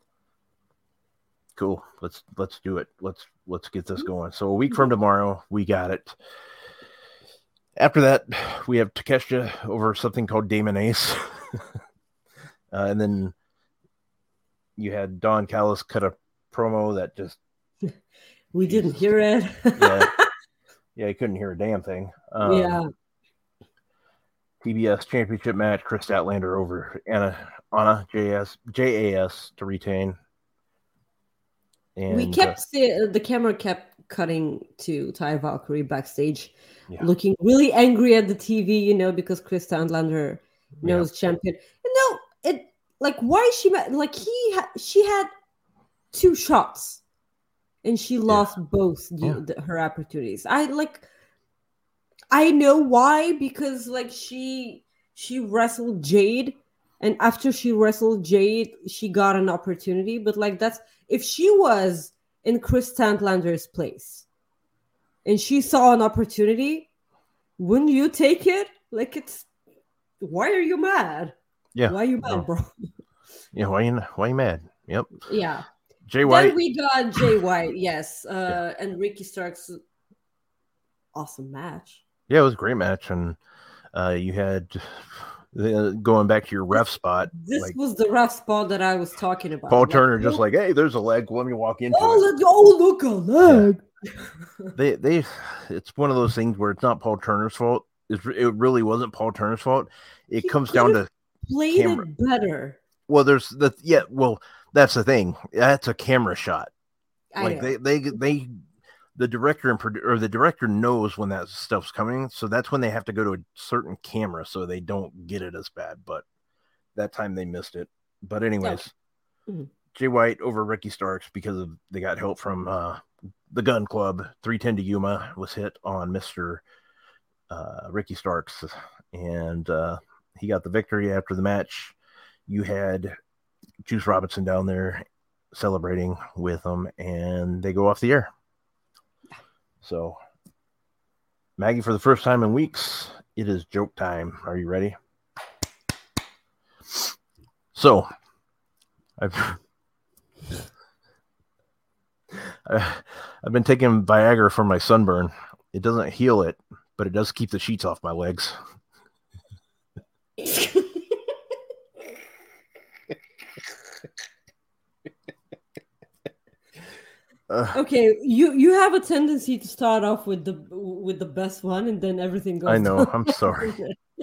Cool. Let's do it. Let's get this going. So a week from tomorrow, we got it. After that, we have Takeshita over something called Damon Ace. And then you had Don Callis cut a promo that just... We didn't hear it. Yeah, you couldn't hear a damn thing. Yeah. TBS Championship match, Chris Statlander over Anna JAS to retain. And we kept the camera kept cutting to Ty Valkyrie backstage, looking really angry at the TV, because Chris Statlander knows champion. Why is she she had 2 shots and she lost both her opportunities. I know why, because she wrestled Jade, and after she wrestled Jade, she got an opportunity. But that's if she was in Chris Statlander's place and she saw an opportunity, wouldn't you take it? Why are you mad? Yeah. Why are you mad, bro? Yeah, why you mad? Yep. Yeah. Jay White. Then we got Jay White, yes. And Ricky Starks. Awesome match. Yeah, it was a great match. And you had going back to your ref spot. This was the ref spot that I was talking about. Paul Turner just hey, there's a leg. Let me walk into it. Look, a leg. Yeah. It's one of those things where it's not Paul Turner's fault. It really wasn't Paul Turner's fault. It comes down to played camera. It better. Well, that's the thing. That's a camera shot. The director or the director knows when that stuff's coming, so that's when they have to go to a certain camera so they don't get it as bad. But that time they missed it. But anyways, Jay White over Ricky Starks because they got help from the Gun Club. 310 to Yuma was hit on Mr. Ricky Starks, and he got the victory after the match. You had Juice Robinson down there celebrating with them, and they go off the air. So, Maggie, for the first time in weeks, it is joke time. Are you ready? So, I've been taking Viagra for my sunburn. It doesn't heal it, but it does keep the sheets off my legs. Okay, you have a tendency to start off with the best one, and then everything goes. I know. down. I'm sorry.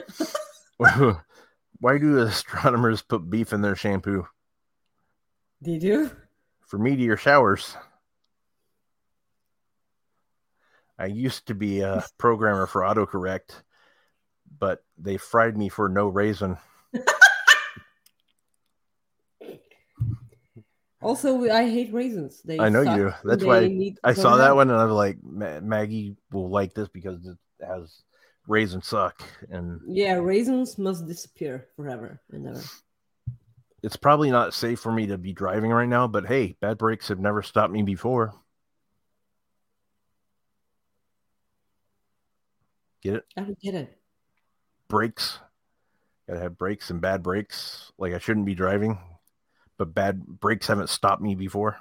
Why do astronomers put beef in their shampoo? They do? For meteor showers. I used to be a programmer for AutoCorrect, but they fried me for no raisin. Also, I hate raisins. I know you do. That's why I saw that one, and I was like, Maggie will like this because it has raisin suck. And yeah, raisins must disappear forever and ever. It's probably not safe for me to be driving right now, but hey, bad brakes have never stopped me before. Get it? I don't get it. Brakes. Gotta have brakes and bad brakes. Like I shouldn't be driving. But bad brakes haven't stopped me before.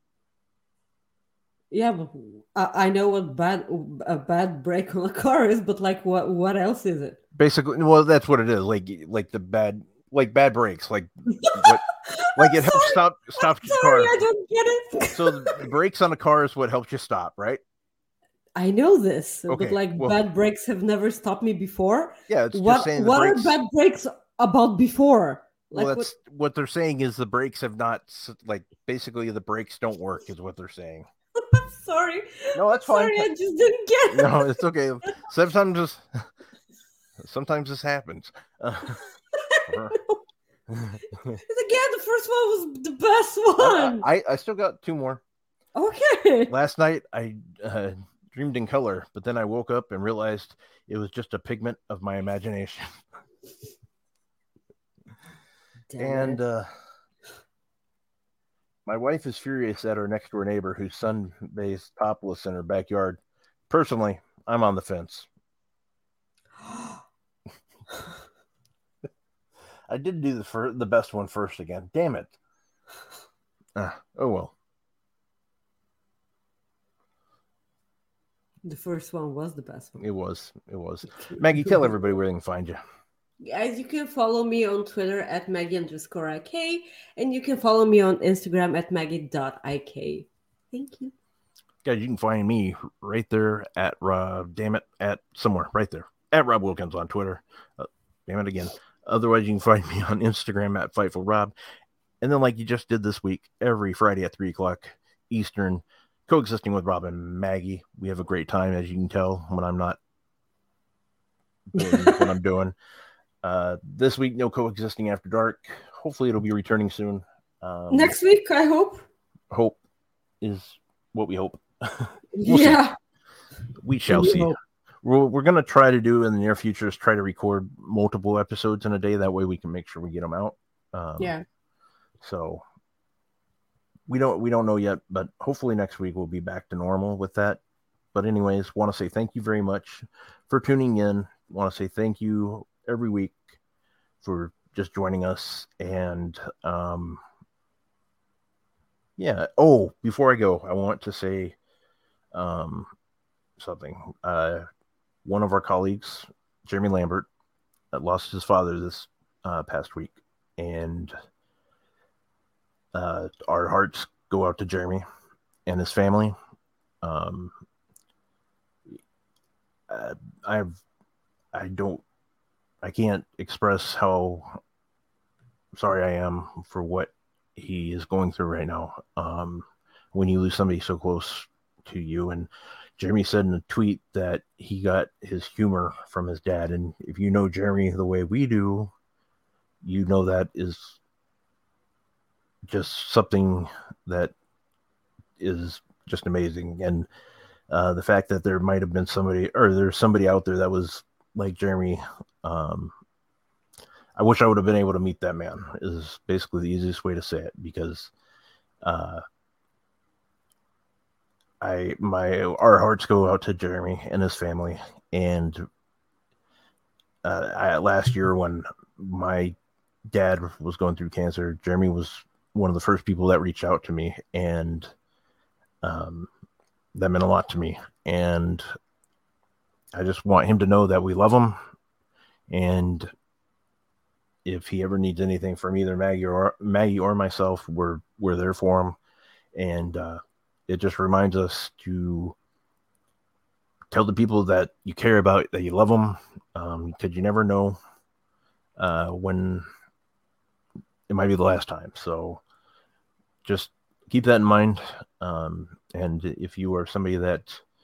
Yeah, but I know what a bad brake on a car is, but what else is it? Basically, well, that's what it is. Like bad brakes, it helps stop your car. I don't get it. So the brakes on a car is what helps you stop, right? I know this, okay, but bad brakes have never stopped me before. Yeah, it's just saying what are bad brakes about before? Well, what they're saying is the brakes have not, basically the brakes don't work is what they're saying. Sorry. No, that's fine. Sorry, I just didn't get it. No, it's okay. Sometimes this happens. Again, the first one was the best one. I still got 2 more. Okay. Last night, I dreamed in color, but then I woke up and realized it was just a pigment of my imagination. And My wife is furious at our next door neighbor whose son bathes topless in her backyard. Personally, I'm on the fence. I did do the best one first again. Damn it. Oh, well. The first one was the best one. It was. Maggie, tell everybody where they can find you. Guys, you can follow me on Twitter at Maggie_IK, and you can follow me on Instagram at Maggie.IK. Thank you. Guys, you can find me right there at somewhere right there at Rob Wilkins on Twitter. Damn it again. Otherwise, you can find me on Instagram at FightfulRob. And then, like you just did this week, every Friday at 3 o'clock Eastern, Coexisting with Rob and Maggie. We have a great time, as you can tell, when I'm not doing what I'm doing. This week, no Coexisting After Dark. Hopefully, it'll be returning soon. Next week, I hope. Hope is what we hope. Yeah. We shall see. We're going to try to do in the near future is try to record multiple episodes in a day. That way we can make sure we get them out. Yeah. So we don't know yet, but hopefully next week we'll be back to normal with that. But anyways, want to say thank you very much for tuning in. Want to say thank you every week for just joining us. And yeah. Oh, before I go, I want to say something. One of our colleagues, Jeremy Lambert, lost his father this past week, and our hearts go out to Jeremy and his family. I can't express how sorry I am for what he is going through right now. When you lose somebody so close to you, and Jeremy said in a tweet that he got his humor from his dad. And if you know Jeremy the way we do, you know that is just something that is just amazing. And the fact that there might have been somebody, or there's somebody out there that was like Jeremy, I wish I would have been able to meet that man, is basically the easiest way to say it, because our hearts go out to Jeremy and his family. And last year when my dad was going through cancer, Jeremy was one of the first people that reached out to me, and that meant a lot to me. And I just want him to know that we love him, and if he ever needs anything from either Maggie or myself, we're there for him. And it just reminds us to tell the people that you care about, that you love them, because you never know when it might be the last time. So just keep that in mind. And if you are somebody that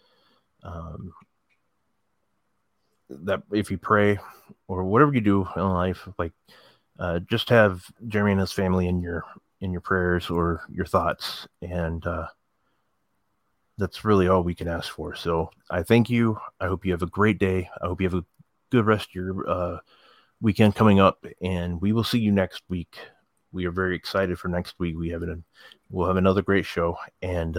if you pray or whatever you do in life, like just have Jeremy and his family in your prayers or your thoughts. And that's really all we can ask for. So I thank you. I hope you have a great day. I hope you have a good rest of your weekend coming up, and we will see you next week. We are very excited for next week. We'll have another great show. And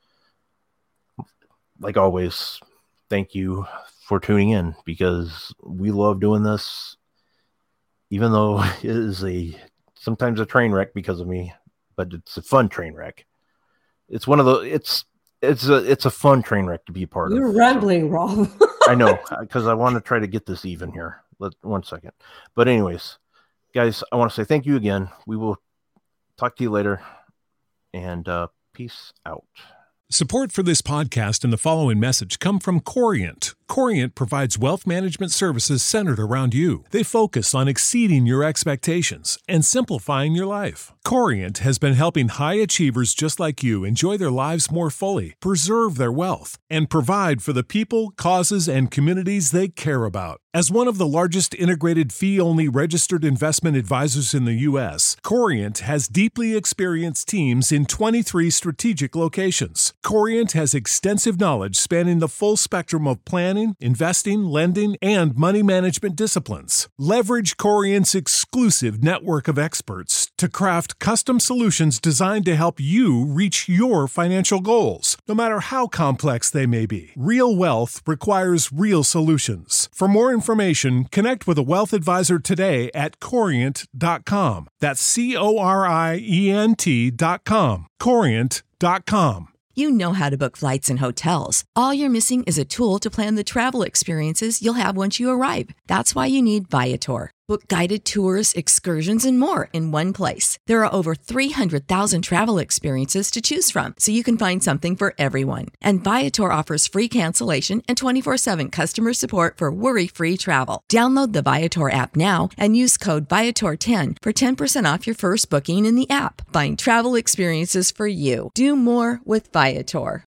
like always, thank you for tuning in, because we love doing this, even though it is sometimes a train wreck because of me, but it's a fun train wreck. It's one of the, it's a fun train wreck to be a part of. You're rambling, Rob. I know, because I want to try to get this even here. 1 second. But anyways, guys, I want to say thank you again. We will talk to you later, and peace out. Support for this podcast and the following message come from Corient. Corient provides wealth management services centered around you. They focus on exceeding your expectations and simplifying your life. Corient has been helping high achievers just like you enjoy their lives more fully, preserve their wealth, and provide for the people, causes, and communities they care about. As one of the largest integrated fee-only registered investment advisors in the U.S., Corient has deeply experienced teams in 23 strategic locations. Corient has extensive knowledge spanning the full spectrum of planning, planning, investing, lending, and money management disciplines. Leverage Corient's exclusive network of experts to craft custom solutions designed to help you reach your financial goals, no matter how complex they may be. Real wealth requires real solutions. For more information, connect with a wealth advisor today at Corient.com. That's Corient.com. Corient.com. You know how to book flights and hotels. All you're missing is a tool to plan the travel experiences you'll have once you arrive. That's why you need Viator. Book guided tours, excursions, and more in one place. There are over 300,000 travel experiences to choose from, so you can find something for everyone. And Viator offers free cancellation and 24/7 customer support for worry-free travel. Download the Viator app now and use code Viator10 for 10% off your first booking in the app. Find travel experiences for you. Do more with Viator.